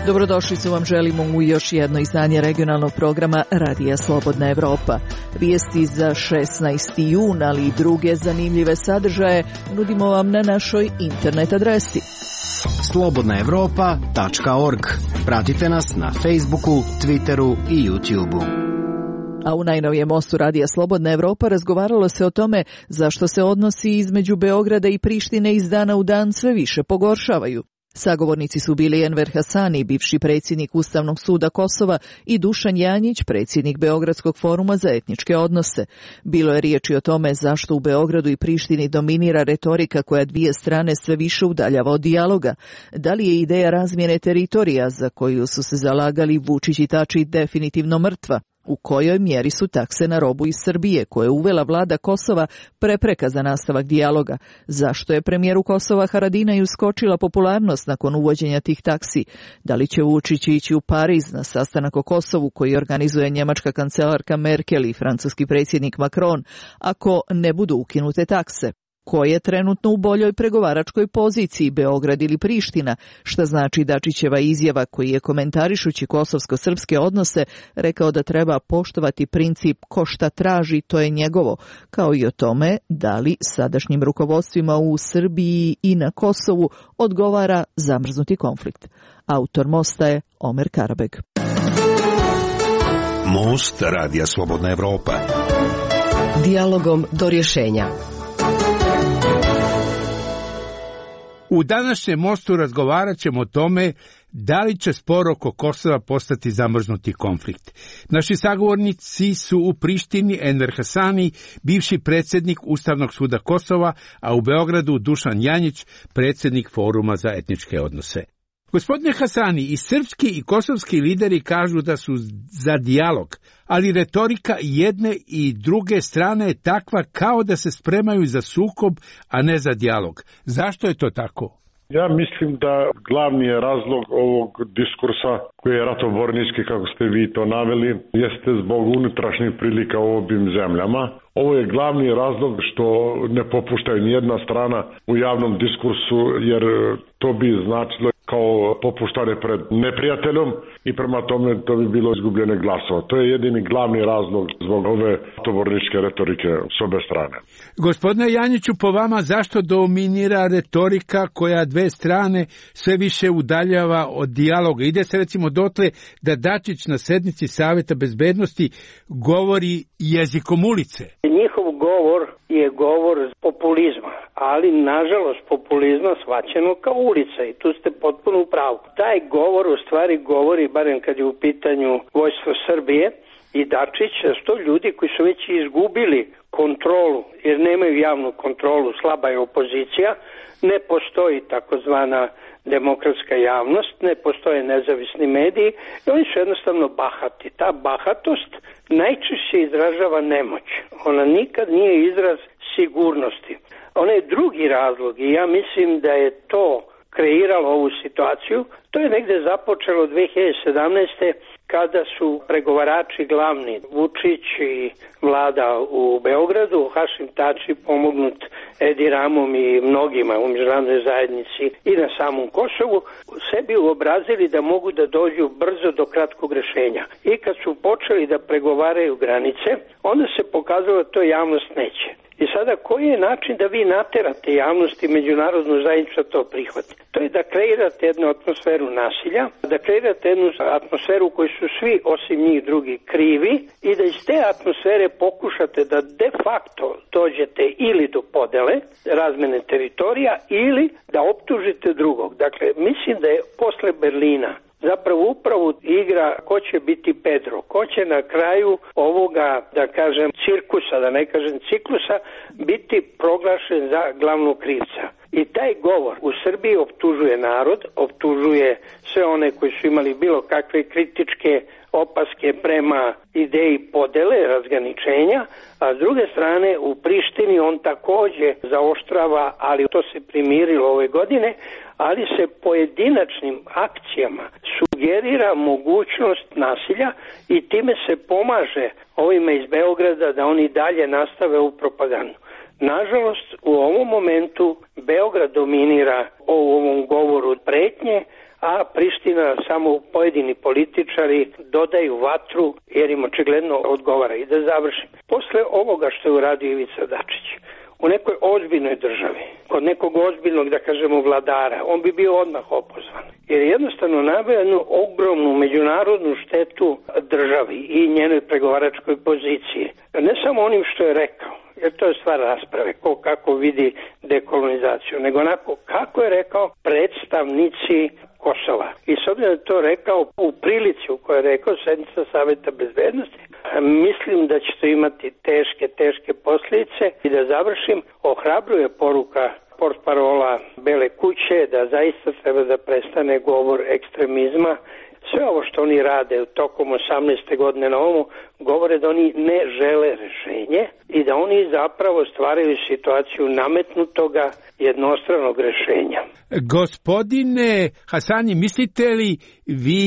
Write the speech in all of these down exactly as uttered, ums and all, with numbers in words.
Dobrodošlicu vam želimo u još jedno izdanje regionalnog programa Radija Slobodna Evropa. Vijesti za šesnaesti jun, ali i druge zanimljive sadržaje nudimo vam na našoj internet adresi slobodna evropa tačka org. Pratite nas na Facebooku, Twitteru i YouTubeu. A u najnovijem mostu Radija Slobodna Evropa razgovaralo se o tome zašto se odnosi između Beograda i Prištine iz dana u dan sve više pogoršavaju. Sagovornici su bili Enver Hasani, bivši predsjednik Ustavnog suda Kosova, i Dušan Janjić, predsjednik Beogradskog foruma za etničke odnose. Bilo je riječi o tome zašto u Beogradu i Prištini dominira retorika koja dvije strane sve više udaljava od dijaloga. Da li je ideja razmjene teritorija za koju su se zalagali Vučić i Tači definitivno mrtva? U kojoj mjeri su takse na robu iz Srbije, koje je uvela vlada Kosova, prepreka za nastavak dijaloga? Zašto je premijeru Kosova Haradinaju skočila popularnost nakon uvođenja tih taksi? Da li će Vučić ići u Pariz na sastanak o Kosovu koji organizuje njemačka kancelarka Merkel i francuski predsjednik Macron ako ne budu ukinute takse? Ko je trenutno u boljoj pregovaračkoj poziciji, Beograd ili Priština? Šta znači Dačićeva izjava koji je komentarišući kosovsko-srpske odnose rekao da treba poštovati princip ko šta traži, to je njegovo, kao i o tome da li sadašnjim rukovodstvima u Srbiji i na Kosovu odgovara zamrznuti konflikt. Autor mosta je Omer Karabeg. Most Radija Slobodna Evropa. Dijalogom do rješenja. U današnjem mostu razgovarat ćemo o tome da li će spor oko Kosova postati zamrznuti konflikt. Naši sagovornici su u Prištini Enver Hasani, bivši predsjednik Ustavnog suda Kosova, a u Beogradu Dušan Janjić, predsjednik Foruma za etničke odnose. Gospodine Hasani, i srpski i kosovski lideri kažu da su za dijalog, ali retorika jedne i druge strane je takva kao da se spremaju za sukob, a ne za dijalog. Zašto je to tako? Ja mislim da glavni je razlog ovog diskursa koji je ratobornički, kako ste vi to naveli, jeste zbog unutrašnjih prilika u obim zemljama. Ovo je glavni razlog što ne popuštaju nijedna strana u javnom diskursu, jer to bi značilo kao popuštanje pred neprijateljom i prema tome to bi bilo izgubljene glasova. To je jedini glavni razlog zbog ove ratoborničke retorike s obe strane. Gospodine Janjiću, po vama zašto dominira retorika koja dve strane sve više udaljava od dijaloga? Ide se recimo dotle da Dačić na sednici Savjeta bezbednosti govori jezikom ulice. Njihov govor je govor populizma, ali nažalost populizma shvaćeno kao ulica i tu ste potpuno u pravu. Taj govor u stvari govori, barem kad je u pitanju vojstvo Srbije i Dačić, da su to ljudi koji su već izgubili kontrolu, jer nemaju javnu kontrolu, slaba je opozicija, ne postoji takozvana demokratska javnost, ne postoje nezavisni mediji i oni su jednostavno bahati. Ta bahatost najčešće izražava nemoć. Ona nikad nije izraz sigurnosti. Ona je drugi razlog i ja mislim da je to kreiralo ovu situaciju. To je negde započelo dve hiljade sedamnaeste. kada su pregovarači glavni, Vučić i vlada u Beogradu, Hašim Tači pomognut Edi Ramom i mnogima u međunarodnoj zajednici i na samom Kosovu, sebi uobrazili da mogu da dođu brzo do kratkog rješenja. I kad su počeli da pregovaraju granice, onda se pokazalo da to javnost neće. I sada koji je način da vi naterate javnost i međunarodnu zajednicu da to prihvati? To je da kreirate jednu atmosferu nasilja, da kreirate jednu atmosferu u kojoj su svi osim njih drugi krivi i da iz te atmosfere pokušate da de facto dođete ili do podele, razmene teritorija, ili da optužite drugog. Dakle, mislim da je posle Berlina zapravo upravo igra ko će biti Pedro, ko će na kraju ovoga, da kažem, cirkusa, da ne kažem ciklusa, biti proglašen za glavnog krivca. I taj govor u Srbiji optužuje narod, optužuje sve one koji su imali bilo kakve kritičke opaske prema ideji podele, razgraničenja, a s druge strane u Prištini on također zaoštrava, ali to se primirilo ove godine, ali se pojedinačnim akcijama sugerira mogućnost nasilja i time se pomaže ovima iz Beograda da oni dalje nastave ovu propagandu. Nažalost, u ovom momentu Beograd dominira u ovom govoru pretnje, a Priština samo pojedini političari dodaju vatru jer im očigledno odgovara. I da završim. Posle ovoga što je uradio Ivica Dačić, u nekoj ozbiljnoj državi, kod nekog ozbiljnog, da kažemo, vladara, on bi bio odmah opozvan. Jer je jednostavno naveo jednu ogromnu međunarodnu štetu državi i njenoj pregovaračkoj poziciji. Ne samo onim što je rekao, jer to je stvar rasprave, ko kako vidi dekolonizaciju, nego onako kako je rekao predstavnici Kosova. I s obzirom da je to rekao u prilici u kojoj je rekao sednica Saveta bezbednosti, mislim da će to imati teške, teške posljedice. I da završim, ohrabruje poruka portparola Bele kuće da zaista treba da prestane govor ekstremizma. Sve ovo što oni rade tokom osamnaeste godine na ovomu govore da oni ne žele rešenje i da oni zapravo stvaraju situaciju nametnutoga jednostranog rešenja. Gospodine Hasani, mislite li vi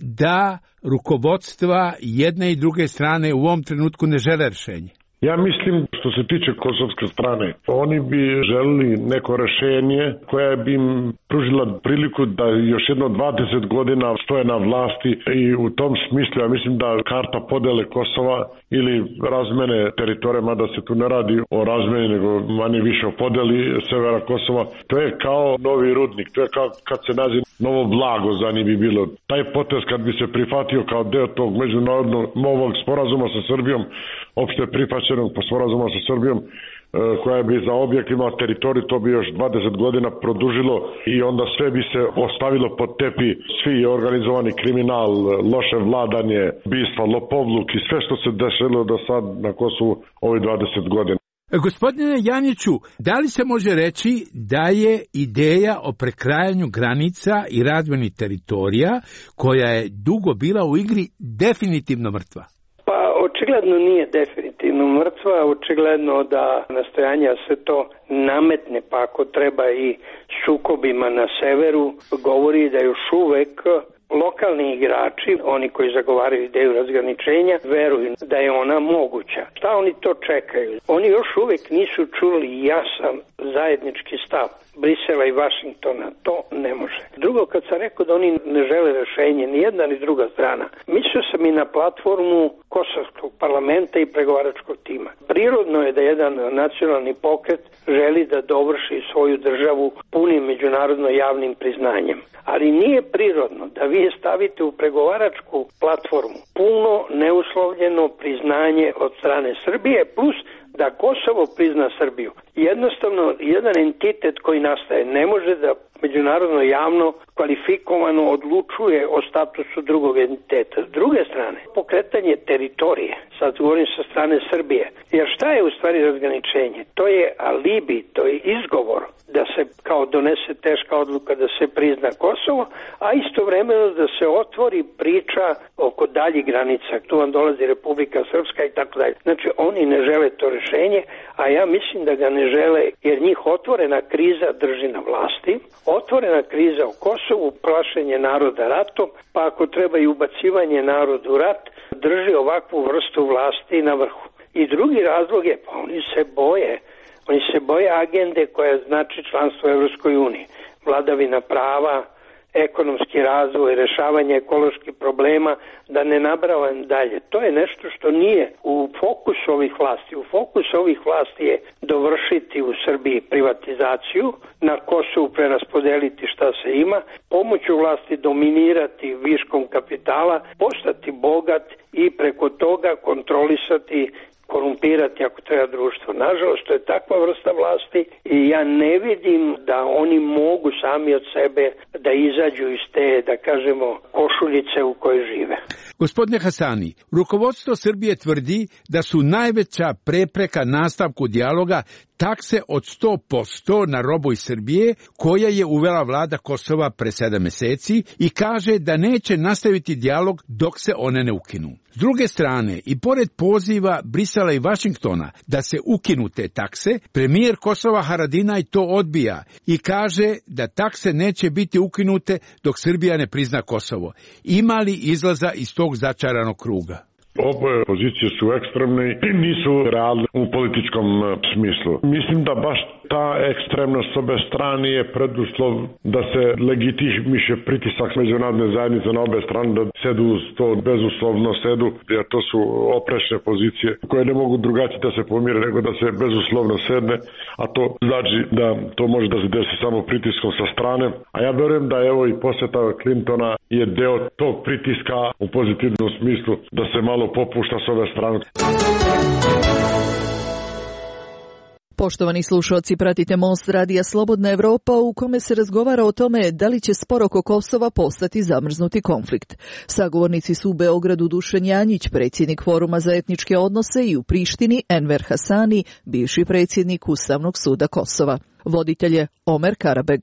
da rukovodstva jedne i druge strane u ovom trenutku ne žele rešenje? Ja mislim, što se tiče kosovske strane, oni bi želeli neko rešenje koje bi im pružila priliku da još jedno dvadeset godina stoje na vlasti i u tom smislu ja mislim da karta podele Kosova ili razmene teritorija, mada se tu ne radi o razmeni nego manje više o podeli severa Kosova, to je kao novi rudnik, to je kao kad se nađe novo blago za njih bi bilo. Taj potez kad bi se prihvatio kao deo tog međunarodnog novog sporazuma sa Srbijom, opšte prihvaćenog po sporazuma sa Srbijom, koja bi za objekt imala teritoriju, to bi još dvadeset godina produžilo i onda sve bi se ostavilo pod tepi, svi organizovani kriminal, loše vladanje, bistva, lopovluk i sve što se dešelo do sad na Kosovu ovih dvadeset godina. Gospodine Janiću, da li se može reći da je ideja o prekrajanju granica i razmeni teritorija, koja je dugo bila u igri, definitivno mrtva? Pa očigledno nije definitivno mrtva, očigledno da nastojanja se to nametne, pa ako treba i sukobima na severu, govori da još uvek lokalni igrači, oni koji zagovaraju ideju razgraničenja, veruju da je ona moguća. Šta oni to čekaju? Oni još uvek nisu čuli jasan zajednički stav Brisela i Vašingtona. To ne može. Drugo, kad sam rekao da oni ne žele rešenje, ni jedna ni druga strana, mislio sam i na platformu Kosovskog parlamenta i pregovaračkog tima. Prirodno je da jedan nacionalni pokret želi da dovrši svoju državu punim međunarodno javnim priznanjem. Ali nije prirodno da vi stavite u pregovaračku platformu puno neuslovljeno priznanje od strane Srbije plus da Kosovo prizna Srbiju. Jednostavno, jedan entitet koji nastaje ne može da međunarodno javno kvalifikovano odlučuje o statusu drugog entiteta. S druge strane, pokretanje teritorije, sad govorim sa strane Srbije, jer šta je u stvari razgraničenje? To je alibi, to je izgovor da se kao donese teška odluka da se prizna Kosovo, a istovremeno da se otvori priča oko daljih granica. Tu vam dolazi Republika Srpska i tako dalje. Znači, oni ne žele to rešenje, a ja mislim da ga ne žele jer njih otvorena kriza drži na vlasti, otvorena kriza u Kosovu, plašenje naroda ratom, pa ako treba i ubacivanje naroda u rat, drži ovakvu vrstu vlasti na vrhu. I drugi razlog je, pa oni se boje, oni se boje agende koja znači članstvo u Evropskoj uniji, vladavina prava, ekonomski razvoj, rešavanje ekoloških problema, da ne nabravam dalje. To je nešto što nije u fokusu ovih vlasti. U fokusu ovih vlasti je dovršiti u Srbiji privatizaciju, na Kosovu preraspodeliti šta se ima, pomoću vlasti dominirati viškom kapitala, postati bogat i preko toga kontrolisati, korumpirati ako treba društvo. Nažalost, to je takva vrsta vlasti i ja ne vidim da oni mogu sami od sebe da izađu iz te, da kažemo, košuljice u kojoj žive. Gospodine Hasani, rukovodstvo Srbije tvrdi da su najveća prepreka nastavku dijaloga takse od sto posto na robu iz Srbije koja je uvela vlada Kosova pre sedam meseci i kaže da neće nastaviti dijalog dok se one ne ukinu. S druge strane, i pored poziva Brisela i Vašingtona da se ukinu te takse, premijer Kosova Haradinaj to odbija i kaže da takse neće biti ukinute dok Srbija ne prizna Kosovo. Ima li izlaza iz tog začaranog kruga? Oboje pozicije su ekstremne i nisu realne u političkom smislu. Mislim da baš ta ekstremnost s obe strane je preduslov da se legitimiše pritisak međunarodne zajednice na obe strane, da sedu uz to bezuslovno sedu, jer to su oprečne pozicije koje ne mogu drugačije da se pomire nego da se bezuslovno sedne, a to znači da to može da se desi samo pritiskom sa strane. A ja verujem da evo i posjeta Clintona je deo tog pritiska u pozitivnom smislu da se malo popušta s ove strane. Poštovani slušalci, pratite Most radija Slobodna Evropa u kome se razgovara o tome da li će spor oko Kosova postati zamrznuti konflikt. Sagovornici su u Beogradu Dušan Janjić, predsjednik Foruma za etničke odnose, i u Prištini Enver Hasani, bivši predsjednik Ustavnog suda Kosova. Voditelj je Omer Karabeg.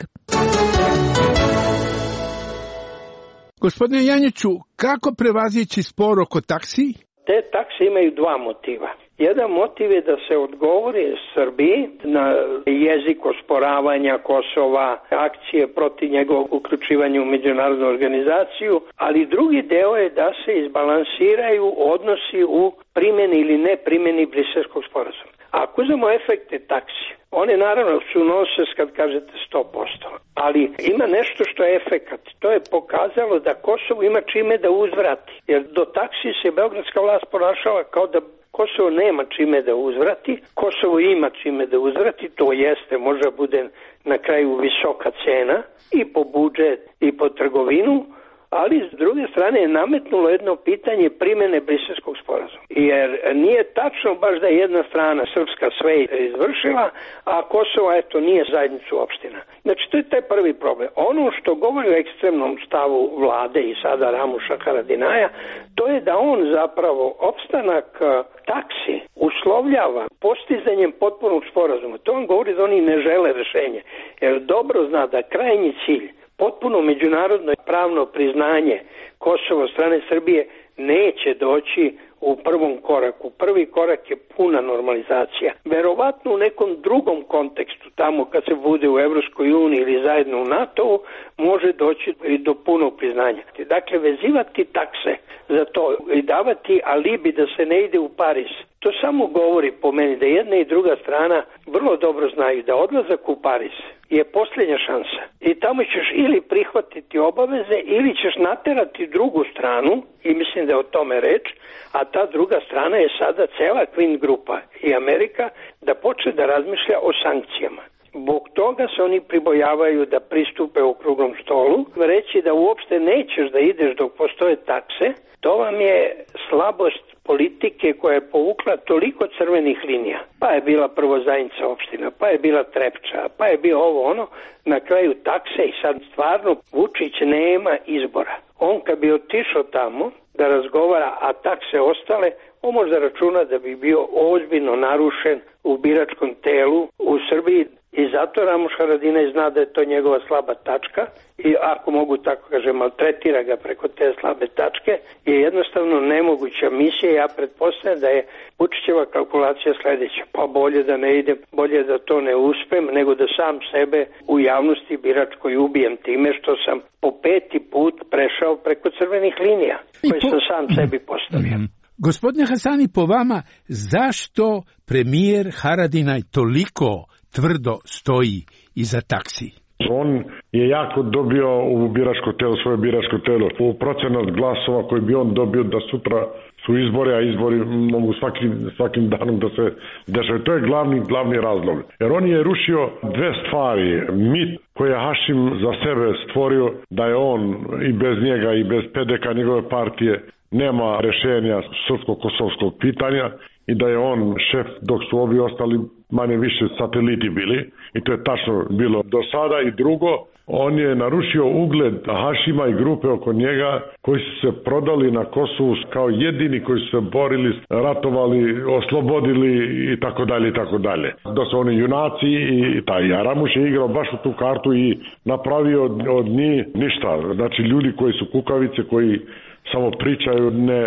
Gospodine Janjiću, kako prevazići spor oko taksi? Te takse imaju dva motiva. Jedan motiv je da se odgovori Srbiji na jezik osporavanja Kosova, akcije protiv njegovog uključivanja u međunarodnu organizaciju, ali drugi deo je da se izbalansiraju odnosi u primjeni ili ne primjeni Briselskog sporazuma. Ako uzmemo efekte taksi, one naravno su nonsens kad kažete sto posto, ali ima nešto što je efekat. To je pokazalo da Kosovo ima čime da uzvrati, jer do taksi se beogradska vlast ponašala kao da Kosovo nema čime da uzvrati, Kosovo ima čime da uzvrati, to jeste, može bude na kraju visoka cena i po budžet i po trgovinu, ali s druge strane je nametnulo jedno pitanje primjene Briselskog sporazuma. Jer nije tačno baš da je jedna strana srpska sve izvršila, a Kosovo eto nije zajednicu opština. Znači to je taj prvi problem. Ono što govori o ekstremnom stavu vlade i sada Ramuša Haradinaja, to je da on zapravo opstanak taksi uslovljava postizanjem potpunog sporazuma. To on govori da oni ne žele rešenje. Jer dobro zna da krajnji cilj, potpuno međunarodno pravno priznanje Kosova od strane Srbije neće doći u prvom koraku. Prvi korak je puna normalizacija. Verovatno u nekom drugom kontekstu, tamo kad se bude u Evropskoj uniji ili zajedno u NATO-u, može doći i do punog priznanja. Dakle, vezivati takse za to i davati alibi da se ne ide u Pariz, to samo govori po meni da jedna i druga strana vrlo dobro znaju da odlazak u Pariz je posljednja šansa. I tamo ćeš ili prihvatiti obaveze ili ćeš naterati drugu stranu, i mislim da je o tome reč, a ta druga strana je sada cela Queen grupa i Amerika, da počne da razmišlja o sankcijama. Zbog toga se oni pribojavaju da pristupe u okruglom stolu, reći da uopšte nećeš da ideš dok postoje takse, to vam je slabost politike koja je povukla toliko crvenih linija. Pa je bila prvo Zajinca opština, pa je bila Trepča, pa je bio ovo ono, na kraju takse i sad stvarno Vučić nema izbora. On kad bi otišao tamo da razgovara, a takse ostale, on možda računa da bi bio ozbiljno narušen u biračkom telu u Srbiji. I zato Ramuš Haradinaj zna da je to njegova slaba tačka i ako mogu tako kažem, maltretira ga preko te slabe tačke, je jednostavno nemoguća misija. Ja pretpostavljam da je Vučićeva kalkulacija sljedeća: pa bolje da ne idem, bolje da to ne uspem, nego da sam sebe u javnosti biračkoj ubijem time što sam po peti put prešao preko crvenih linija koje sam sam sebi postavio. Gospodine Hasani, po vama, zašto premijer Haradinaj toliko tvrdo stoji iza taksi? On je jako dobio u biračko telo, svoje biračko telo, u procenat glasova koji bi on dobio da sutra su izbori, a izbori mogu svakim, svakim danom da se dešaju. To je glavni, glavni razlog. Jer on je rušio dve stvari. Mit koji je Hašim za sebe stvorio da je on i bez njega i bez P D K njegove partije nema rešenja srpsko-kosovskog pitanja i da je on šef dok su ovi ostali manje više sateliti bili, i to je tačno bilo do sada. I drugo, on je narušio ugled Hašima i grupe oko njega koji su se prodali na Kosovu kao jedini koji su se borili, ratovali, oslobodili i tako dalje i tako dalje. Da su oni junaci i taj Aramuš je igrao baš u tu kartu i napravio od, od njih ništa. Znači ljudi koji su kukavice, koji samo pričaju, ne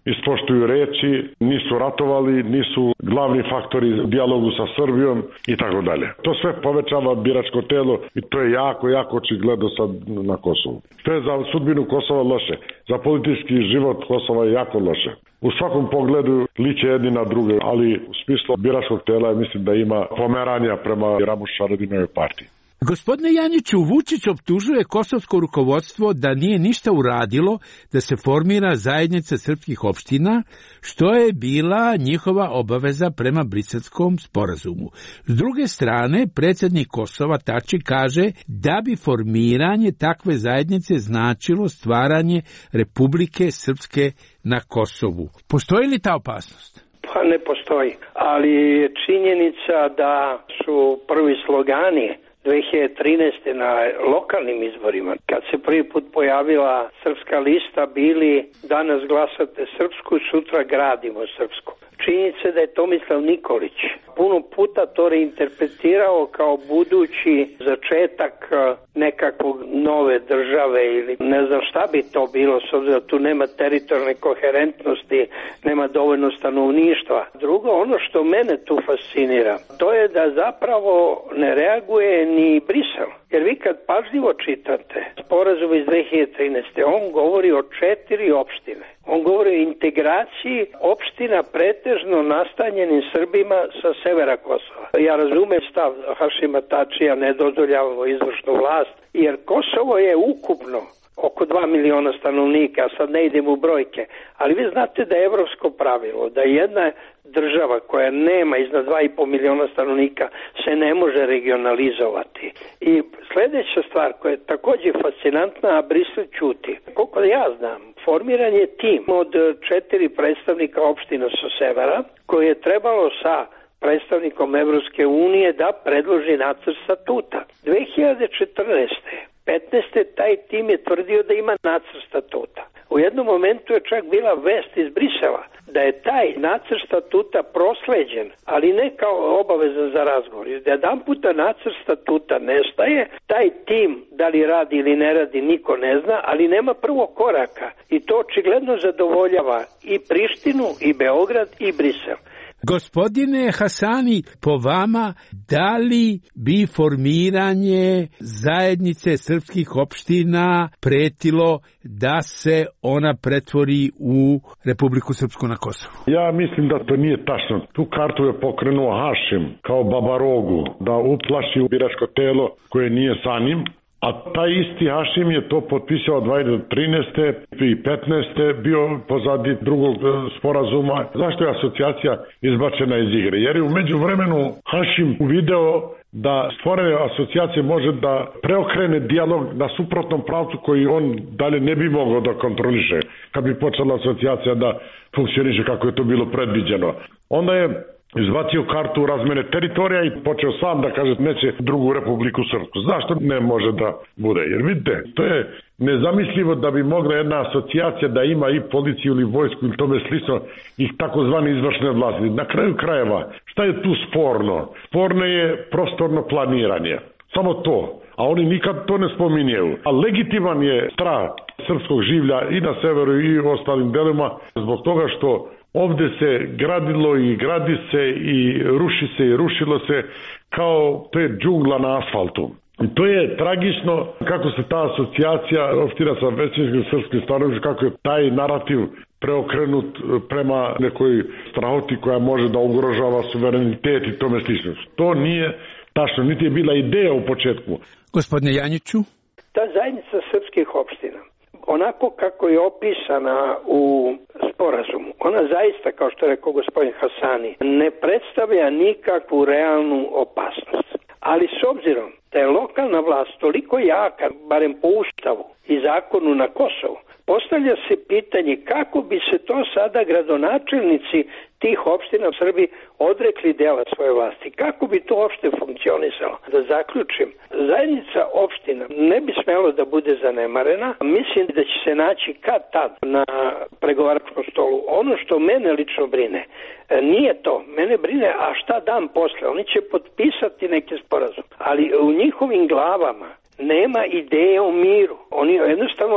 ispoštuju reči, nisu ratovali, nisu glavni faktori u dijalogu sa Srbijom i tako dalje. To sve povećava biračko telo i to je jako, jako očigledno sad na Kosovu. To je za sudbinu Kosova loše, za politički život Kosova je jako loše. U svakom pogledu liče jedni na druge, ali u smislu biračkog tela mislim da ima pomeranja prema Ramuš Haradinajoj partiji. Gospodine Janjiću, Vučić optužuje kosovsko rukovodstvo da nije ništa uradilo da se formira zajednica srpskih opština, što je bila njihova obaveza prema Briselskom sporazumu. S druge strane, predsjednik Kosova Tači kaže da bi formiranje takve zajednice značilo stvaranje Republike Srpske na Kosovu. Postoji li ta opasnost? Pa ne postoji, ali je činjenica da su prvi slogani dve hiljade trinaeste. na lokalnim izborima, kad se prvi put pojavila srpska lista, bili danas glasate srpsku, sutra gradimo srpsku. Činjenica da je Tomislav Nikolić puno puta to reinterpretirao kao budući začetak nekakvog nove države ili ne znam šta bi to bilo, s obzirom da tu nema teritorijalne koherentnosti, nema dovoljno stanovništva. Drugo, ono što mene tu fascinira, to je da zapravo ne reaguje ni Brisel. Jer vi kad pažljivo čitate sporazum iz dve hiljade trinaeste. on govori o četiri opštine. On govori o integraciji opština pretežno nastanjenim Srbima sa severa Kosova. Ja razumem stav Hašima Tačija, ne dozvoljavamo izvršnu vlast, jer Kosovo je ukupno oko dva miliona stanovnika, sad ne idem u brojke, ali vi znate da je evropsko pravilo, da jedna država koja nema iznad dva i po miliona stanovnika se ne može regionalizovati. I sljedeća stvar koja je također fascinantna, a Brisel ćuti. Koliko ja znam, formiran je tim od četiri predstavnika opština sa severa, koje je trebalo sa predstavnikom Evropske unije da predloži nacrt statuta. dve hiljade četrnaeste. petnaeste. taj tim je tvrdio da ima nacrt statuta. U jednom momentu je čak bila vest iz Brisela da je taj nacrt statuta prosleđen, ali ne kao obavezan za razgovor. Da jedan puta nacrt statuta nestaje, taj tim da li radi ili ne radi niko ne zna, ali nema prvog koraka i to očigledno zadovoljava i Prištinu, i Beograd, i Brisel. Gospodine Hasani, po vama, da li bi formiranje zajednice srpskih opština pretilo da se ona pretvori u Republiku Srpsku na Kosovu? Ja mislim da to nije tačno. Tu kartu je pokrenuo Hašim kao babarogu da uplaši biračko telo koje nije sa njim. A taj isti Hašim je to potpisao dve hiljade trinaeste. i petnaeste. bio pozadi drugog sporazuma. Zašto je asocijacija izbačena iz igre? Jer je u međuvremenu Hašim uvideo da stvorene asocijacije može da preokrene dijalog na suprotnom pravcu koji on dalje ne bi mogao da kontroliše kad bi počela asocijacija da funkcioniše kako je to bilo predviđeno. Onda je izbacio kartu razmene teritorija i počeo sam da kaže neće drugu Republiku Srpsku. Zašto ne može da bude? Jer vidite, to je nezamislivo da bi mogla jedna asocijacija da ima i policiju ili vojsku ili tome slično i takozvani izvršne vlasti. Na kraju krajeva, šta je tu sporno? Sporno je prostorno planiranje. Samo to. A oni nikad to ne spominjaju. A legitiman je strah srpskog življa i na severu i u ostalim delima zbog toga što ovde se gradilo i gradi se i ruši se i rušilo se kao to je džungla na asfaltu. I to je tragično kako se ta asocijacija opština sa većinskim srpskim stanovništvom, kako je taj narativ preokrenut prema nekoj strahoti koja može da ugrožava suverenitet i tome slično. To nije tačno, niti je bila ideja u početku. Gospodine Janjiću? Ta zajednica srpskih opština, onako kako je opisana u sporazumu, ona zaista, kao što je rekao gospodin Hasani, ne predstavlja nikakvu realnu opasnost. Ali s obzirom da je lokalna vlast toliko jaka, barem po ustavu i zakonu na Kosovu, postavlja se pitanje kako bi se to sada gradonačelnici tih opština u Srbiji odrekli dela svoje vlasti. Kako bi to uopšte funkcionisalo? Da zaključim, zajednica opština ne bi smelo da bude zanemarena. Mislim da će se naći kad tad na pregovaračkom stolu. Ono što mene lično brine, nije to. Mene brine, a šta dan posle? Oni će potpisati neki sporazum. Ali u njihovim glavama nema ideje o miru. Oni jednostavno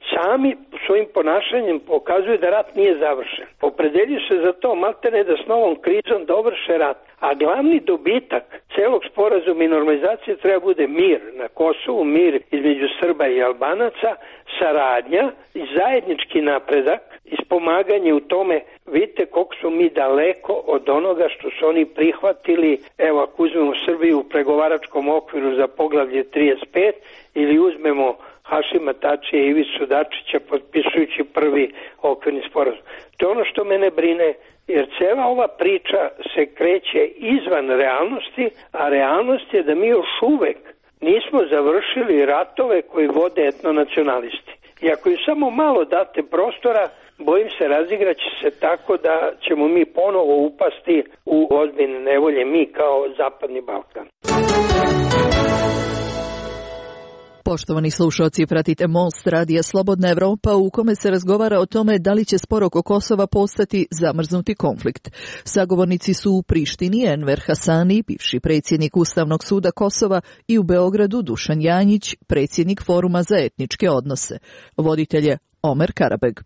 sami svojim ponašanjem pokazuju da rat nije završen. Opredeljuju se za to maltene da s novom krizom dovrše rat. A glavni dobitak celog sporazuma i normalizacije treba bude mir na Kosovu, mir između Srba i Albanaca, saradnja i zajednički napredak, ispomaganje u tome. Vidite koliko su mi daleko od onoga što su oni prihvatili. Evo, ako uzmemo Srbiju u pregovaračkom okviru za poglavlje trideset pet ili uzmemo Hašima Tačija i Ivicu Dačića potpisujući prvi okvirni sporazum. To je ono što mene brine, jer cela ova priča se kreće izvan realnosti, a realnost je da mi još uvek nismo završili ratove koji vode etnonacionalisti. I ako im samo malo date prostora, bojim se razigraće se tako da ćemo mi ponovo upasti u ozbiljne nevolje, mi kao Zapadni Balkan. Poštovani slušalci, pratite Most radija Slobodna Evropa u kome se razgovara o tome da li će spor oko Kosova postati zamrznuti konflikt. Sagovornici su u Prištini Enver Hasani, bivši predsjednik Ustavnog suda Kosova, i u Beogradu Dušan Janjić, predsjednik Foruma za etničke odnose. Voditelj je Omer Karabeg.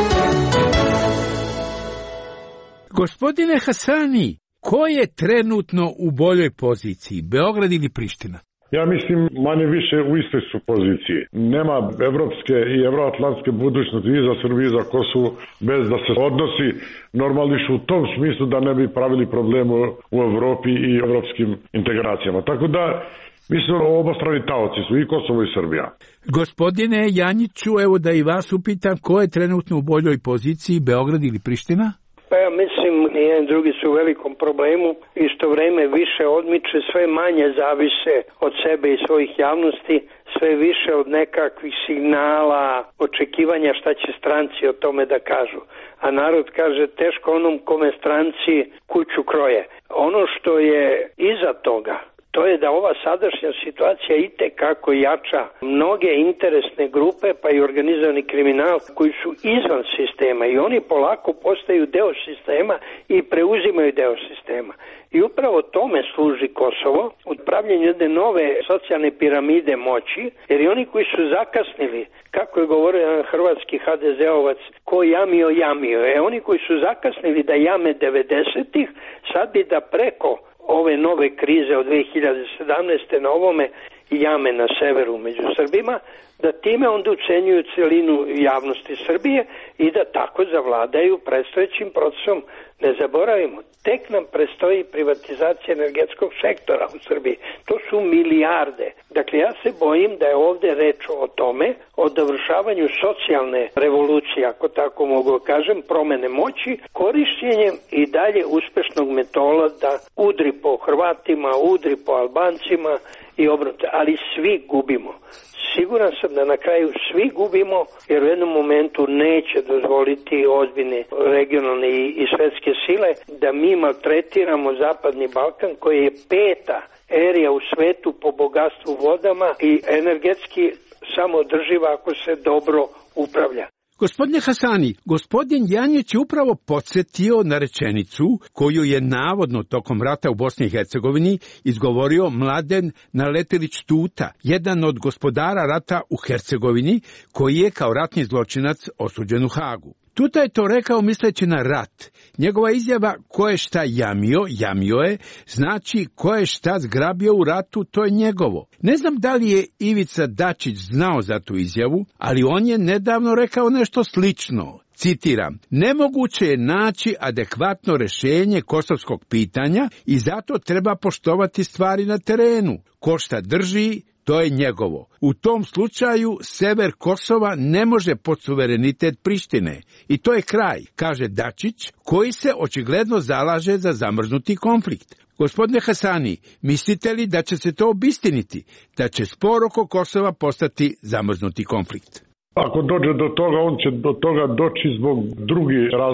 Gospodine Hasani, ko je trenutno u boljoj poziciji, Beograd ili Priština? Ja mislim manje više u istoj su poziciji. Nema evropske i evroatlantske budućnosti i za Srbiju i za Kosovo bez da se odnosi normališu u tom smislu da ne bi pravili problemu u Evropi i evropskim integracijama. Tako da mislim obostrani taoci su i Kosovo i Srbija. Gospodine Janjiću, evo da i vas upitam, ko je trenutno u boljoj poziciji, Beograd ili Priština? Pa ja mislim, jedan drugi su u velikom problemu, isto vreme više odmiče, sve manje zavise od sebe i svojih javnosti, sve više od nekakvih signala, očekivanja šta će stranci o tome da kažu. A narod kaže teško onom kome stranci kuću kroje. Ono što je iza toga, to je da ova sadašnja situacija itekako jača mnoge interesne grupe, pa i organizovani kriminal koji su izvan sistema i oni polako postaju deo sistema i preuzimaju deo sistema. I upravo tome služi Kosovo, u pravljenju jedne nove socijalne piramide moći, jer i oni koji su zakasnili, kako je govorio jedan hrvatski ha de zeovac, ko jamio, jamio. E, oni koji su zakasnili da jame devedesetih, sad bi da preko ove nove krize od dve hiljade sedamnaeste na ovome jame na severu među Srbima, da time onda ucenjuju celinu javnosti Srbije i da tako zavladaju predstojećim procesom. Ne zaboravimo, tek nam predstoji privatizacija energetskog sektora u Srbiji. To su milijarde. Dakle, ja se bojim da je ovdje reč o tome, o dovršavanju socijalne revolucije, ako tako mogu kažem, promene moći, korišćenjem i dalje uspešnog metoda da udri po Hrvatima, udri po Albancima i obrnuto, ali svi gubimo. Siguran sam da na kraju svi gubimo, jer u jednom momentu neće dozvoliti ozbiljne regionalne i svetske sile da mi maltretiramo Zapadni Balkan koji je peta erija u svetu po bogatstvu vodama i energetski samoodrživa ako se dobro upravlja. Gospodine Hasani, gospodin Janjić je upravo podsjetio na rečenicu koju je navodno tokom rata u Bosni i Hercegovini izgovorio Mladen Naletilić Tuta, jedan od gospodara rata u Hercegovini, koji je kao ratni zločinac osuđen u Hagu. Tuta je to rekao misleći na rat. Njegova izjava ko je šta jamio, jamio je, znači ko je šta zgrabio u ratu, to je njegovo. Ne znam da li je Ivica Dačić znao za tu izjavu, ali on je nedavno rekao nešto slično. Citiram, nemoguće je naći adekvatno rješenje kosovskog pitanja i zato treba poštovati stvari na terenu. Ko šta drži, to je njegovo. U tom slučaju sever Kosova ne može pod suverenitet Prištine. I to je kraj, kaže Dačić, koji se očigledno zalaže za zamrznuti konflikt. Gospodine Hasani, mislite li da će se to obistiniti, da će spor oko Kosova postati zamrznuti konflikt? Ako dođe do toga, on će do toga doći zbog drugih razloga.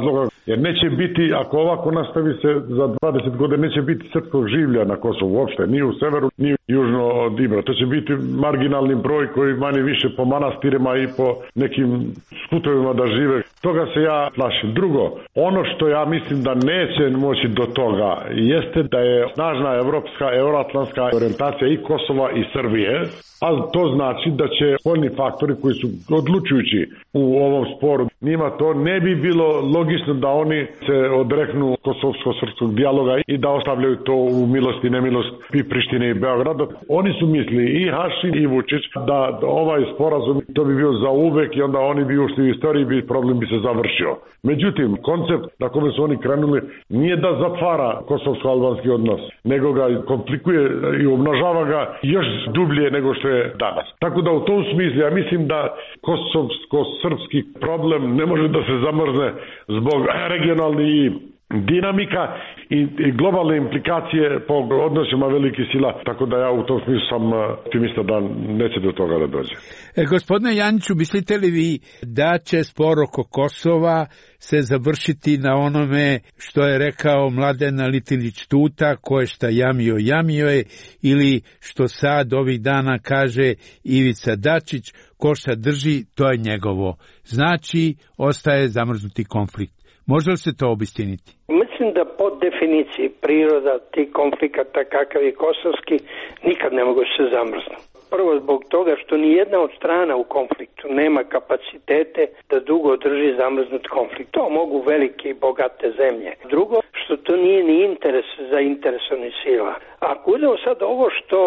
Jer neće biti, ako ovako nastavi se za dvadeset godina, neće biti srpskog življa na Kosovu uopšte, ni u severu, ni južno od Ibra. To će biti marginalni broj koji manje više po manastirima i po nekim skutovima da žive. Toga se ja plašim. Drugo, ono što ja mislim da neće moći do toga jeste da je snažna evropska, euroatlantska orijentacija i Kosova i Srbije, a to znači da će spoljni faktori koji su odlučujući u ovom sporu, njima to ne bi bilo logično da oni se odreknu kosovsko-srpskog dijaloga i da ostavljaju to u milost i nemilost i Prištine i Beograda. Oni su mislili, i Hašin i Vučić, da ovaj sporazum to bi bio za uvek i onda oni bi ušli u istoriju i problem bi se završio. Međutim, koncept na kome su oni krenuli nije da zatvara kosovsko-albanski odnos, nego ga komplikuje i umnožava ga još dublje nego što je danas. Tako da u tom smislu ja mislim da kosovsko-srpski problem ne može da se zamrzne zbog regionalnih dinamika i, i globalne implikacije po odnosima velikih sila, tako da ja u tom smislu sam optimista da neće do toga da dođe. E, gospodine Janjiću, mislite li vi da će spor oko Kosova se završiti na onome što je rekao Mladen Litinić Tuta, ko je šta jamio, jamio je, ili što sad ovih dana kaže Ivica Dačić, ko šta drži, to je njegovo. Znači, ostaje zamrznuti konflikt. Može li se to obistiniti? Mislim da po definiciji priroda tih konflikata kakav je kosovski nikad ne mogu se zamrznu. Prvo zbog toga što ni jedna od strana u konfliktu nema kapacitete da dugo održi zamrznut konflikt. To mogu velike i bogate zemlje. Drugo, što to nije ni interes zainteresovanih sila. Ako uzmemo sad ovo što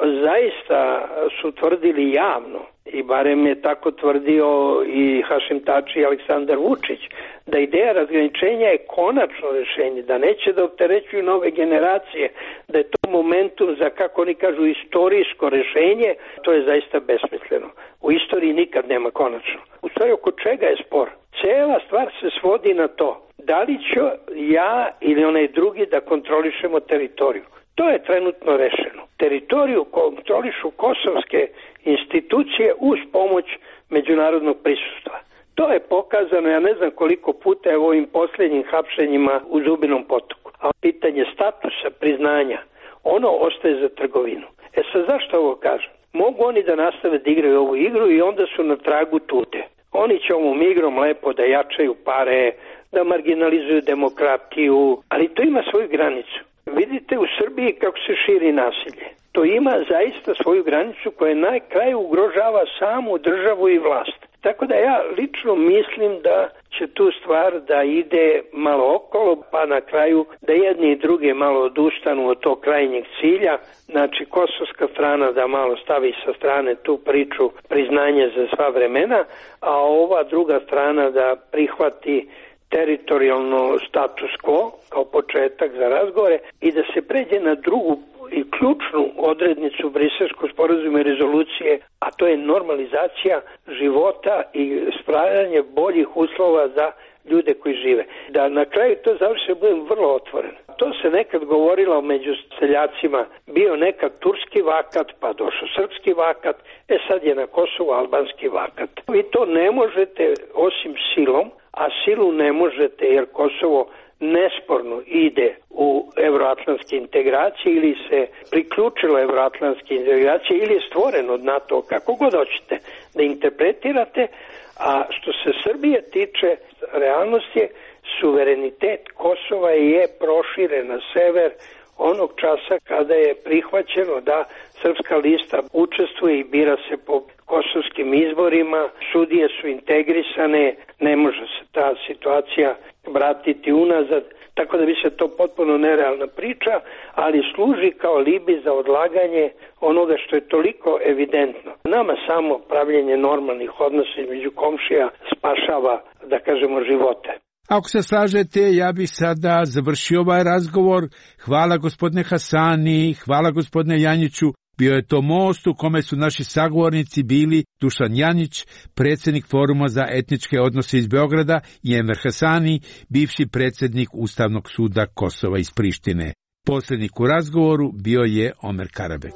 zaista su tvrdili javno, i barem je tako tvrdio i Hašim Tači i Aleksandar Vučić, da ideja razgraničenja je konačno rješenje, da neće da opterećuju nove generacije, da je to momentum za, kako oni kažu, istorijsko rješenje, to je zaista besmisleno. U istoriji nikad nema konačno. U stvari, oko čega je spor? Cijela stvar se svodi na to, da li ću ja ili onaj drugi da kontrolišemo teritoriju. To je trenutno rešeno. Teritoriju kontrolišu kosovske institucije uz pomoć međunarodnog prisustva. To je pokazano, ja ne znam koliko puta je u ovim posljednjim hapšenjima u Zubinom potoku. A pitanje statusa, priznanja, ono ostaje za trgovinu. E sad, zašto ovo kažem? Mogu oni da nastave da igraju ovu igru i onda su na tragu Tute. Oni će ovom igrom lepo da jačaju pare, da marginalizuju demokratiju, ali to ima svoju granicu. Vidite u Srbiji kako se širi nasilje. To ima zaista svoju granicu koja na kraju ugrožava samu državu i vlast. Tako da ja lično mislim da će tu stvar da ide malo okolo, pa na kraju da jedni i drugi malo odustanu od tog krajnjeg cilja. Znači, kosovska strana da malo stavi sa strane tu priču priznanje za sva vremena, a ova druga strana da prihvati teritorijalno status quo kao početak za razgovore i da se pređe na drugu i ključnu odrednicu Briselskog sporazuma i rezolucije, a to je normalizacija života i stvaranje boljih uslova za ljude koji žive. Da na kraju to završi, budem vrlo otvoren. To se nekad govorilo među seljacima, bio nekad turski vakat, pa došao srpski vakat, e sad je na Kosovu albanski vakat. Vi to ne možete osim silom, a silu ne možete jer Kosovo nesporno ide u evroatlantske integracije ili se priključilo evroatlantske integracije ili je stvoren od NATO, kako god hoćete da interpretirate, a što se Srbije tiče, realnost je suverenitet Kosova je proširen na sever onog časa kada je prihvaćeno da Srpska lista učestvuje i bira se po kosovskim izborima, sudije su integrisane, ne može se ta situacija vratiti unazad, tako da bi se to potpuno nerealna priča, ali služi kao alibi za odlaganje onoga što je toliko evidentno. Nama samo pravljenje normalnih odnosa između komšija spašava, da kažemo, živote. Ako se slažete, ja bih sada završio ovaj razgovor. Hvala gospodine Hasani, hvala gospodine Janjiću. Bio je to most u kome su naši sagovornici bili Dušan Janjić, predsjednik Foruma za etničke odnose iz Beograda, i Enver Hasani, bivši predsjednik Ustavnog suda Kosova iz Prištine. Posljednik u razgovoru bio je Omer Karabek.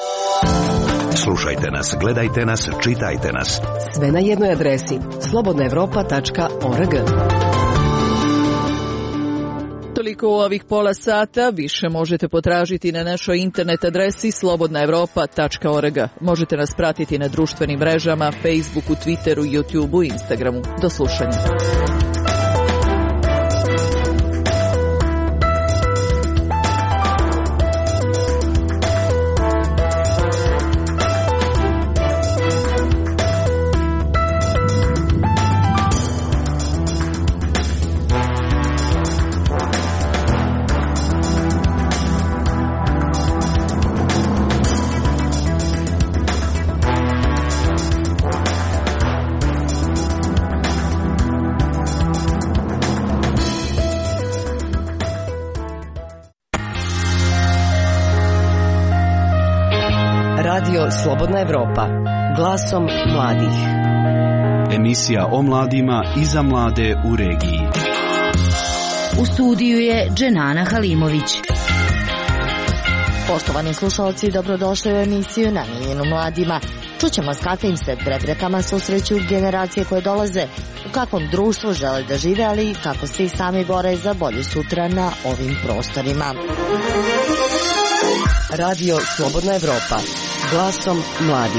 Slušajte nas, gledajte nas, čitajte nas. Sve na jednoj adresi slobodna evropa tačka org. Toliko u ovih pola sata, više možete potražiti na našoj internet adresi slobodna evropa tačka org. Možete nas pratiti na društvenim mrežama, Facebooku, Twitteru, YouTubeu i Instagramu. Do slušanja. Radio Slobodna Evropa, glasom mladih. Emisija o mladima i za mlade u regiji. U studiju je Dženana Halimović. Poštovani slušalci, dobrodošli u emisiju namijenjenu mladima. Čućemo s kakvim se preprekama susreću generacije koje dolaze, u kakvom društvu žele da žive, ali i kako se i sami bore za bolje sutra na ovim prostorima. Radio Slobodna Evropa, glasom mladih.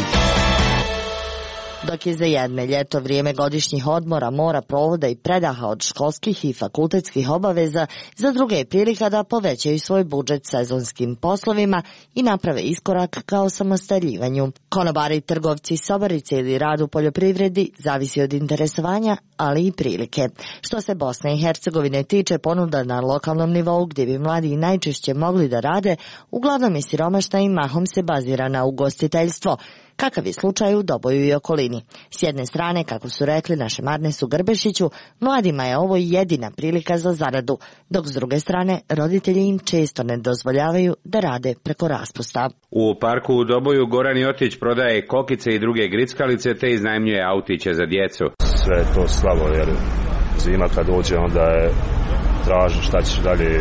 Dok je za jedne ljeto vrijeme godišnjih odmora, mora, provoda i predaha od školskih i fakultetskih obaveza, za druge je prilika da povećaju svoj budžet sezonskim poslovima i naprave iskorak ka osamostaljivanju. Konobari, trgovci, sobarice ili rad u poljoprivredi zavisi od interesovanja, ali i prilike. Što se Bosne i Hercegovine tiče, ponuda na lokalnom nivou gdje bi mladi najčešće mogli da rade, uglavnom je siromašna i mahom se bazira na ugostiteljstvo. Kakav je slučaj u Doboju i okolini? S jedne strane, kako su rekli našem Arnesu Grbešiću, mladima je ovo jedina prilika za zaradu, dok s druge strane roditelji im često ne dozvoljavaju da rade preko raspusta. U parku u Doboju Goran Jotić prodaje kokice i druge grickalice te iznajmljuje autiće za djecu. Sve je to slabo jer zima kad dođe onda je traži šta ćeš dalje,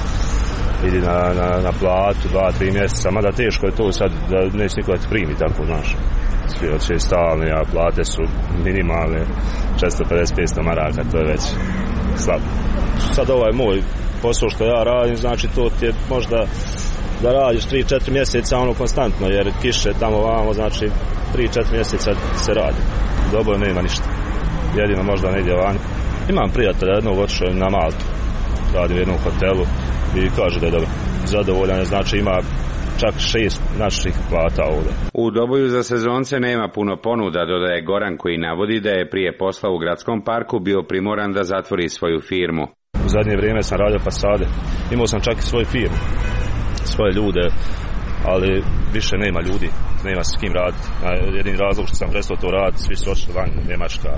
idi na, na, na platu dva, tri mjeseca, mada teško je to sad da neće niko da te primi tako, znaš. Svi hoće stalne, a plate su minimalne, četiristo pedeset petsto maraka, to je već slabo. Sad ovaj moj posao što ja radim, znači to ti je možda da radiš tri četiri mjeseca ono konstantno, jer kiše tamo vamo, znači tri četiri mjeseca se radi. Dobro nema ništa, jedino možda negdje van. Imam prijatelja jednog, otišao na Maltu, radi u jednom hotelu i kaže da je dobro, zadovoljan je, znači ima čak šest naših plata ovdje. U Doboju za sezonce nema puno ponuda, dodaje Goran, koji navodi da je prije posla u gradskom parku bio primoran da zatvori svoju firmu. U zadnje vrijeme sam radio fasade, imao sam čak i svoju firmu, svoje ljude, ali više nema ljudi, nema s kim raditi. Jedini razlog što sam prestao to raditi, svi su otišli van, Njemačka,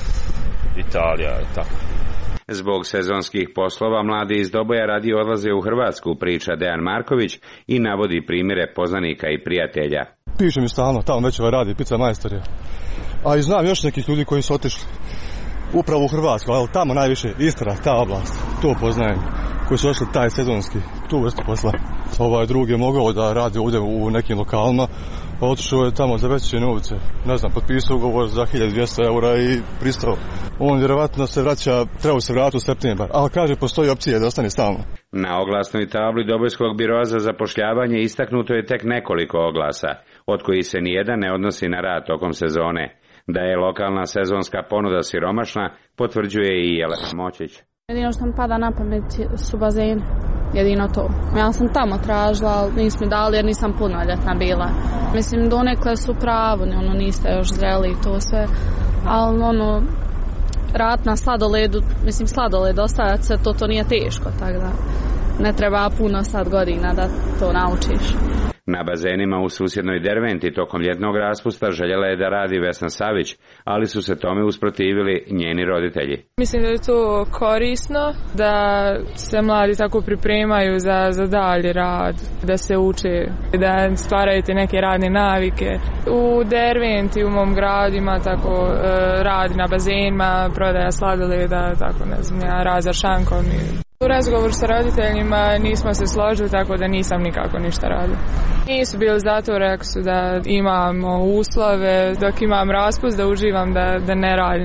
Italija i tako. Zbog sezonskih poslova mladi iz Doboja radije odlaze u Hrvatsku, priča Dejan Marković i navodi primjere poznanika i prijatelja. Piše mi stalno, tamo već radi, pizza majstor je. A i znam još nekih ljudi koji su otišli upravo u Hrvatsku, ali tamo najviše Istra, ta oblast, to poznajem, koji su otišli taj sezonski, tu vrstu posla. Ovaj drugi je mogao da radi ovdje u nekim lokalima, pa otišao je tamo za veće novce, ne znam, potpisao ugovor za hiljadu dvjesto eura i pristao. On vjerovatno se vraća, treba se vratiti u septembar, ali kaže postoji opcija da ostane stalno. Na oglasnoj tabli Dobojskog biroa za zapošljavanje istaknuto je tek nekoliko oglasa, od kojih se nijedan ne odnosi na rad tokom sezone. Da je lokalna sezonska ponuda siromašna, potvrđuje i Jelena Močić. Jedino što mi pada na pamet su bazeni, jedino to. Ja sam tamo tražila, ali nisu mi dali jer nisam punoljetna bila. Mislim, donekle su pravo, ono, niste još zreli i to sve, ali ono, rad na sladoledu, mislim, sladoled ostavljati se, to, to nije teško, tako da ne treba puno sad godina da to naučiš. Na bazenima u susjednoj Derventi tokom ljetnog raspusta željela je da radi Vesna Savić, ali su se tome usprotivili njeni roditelji. Mislim da je to korisno, da se mladi tako pripremaju za, za dalji rad, da se uče, da stvaraju te neke radne navike. U Derventi, u mom gradu, ima tako e, radi na bazenima, prodaja sladoleda, tako ne znam, ja, rad za šankom. U razgovoru sa roditeljima nismo se složili, tako da nisam nikako ništa radila. Nisu bili zato, rekli su da imamo uslove, dok imam raspust da uživam, da, da ne radim.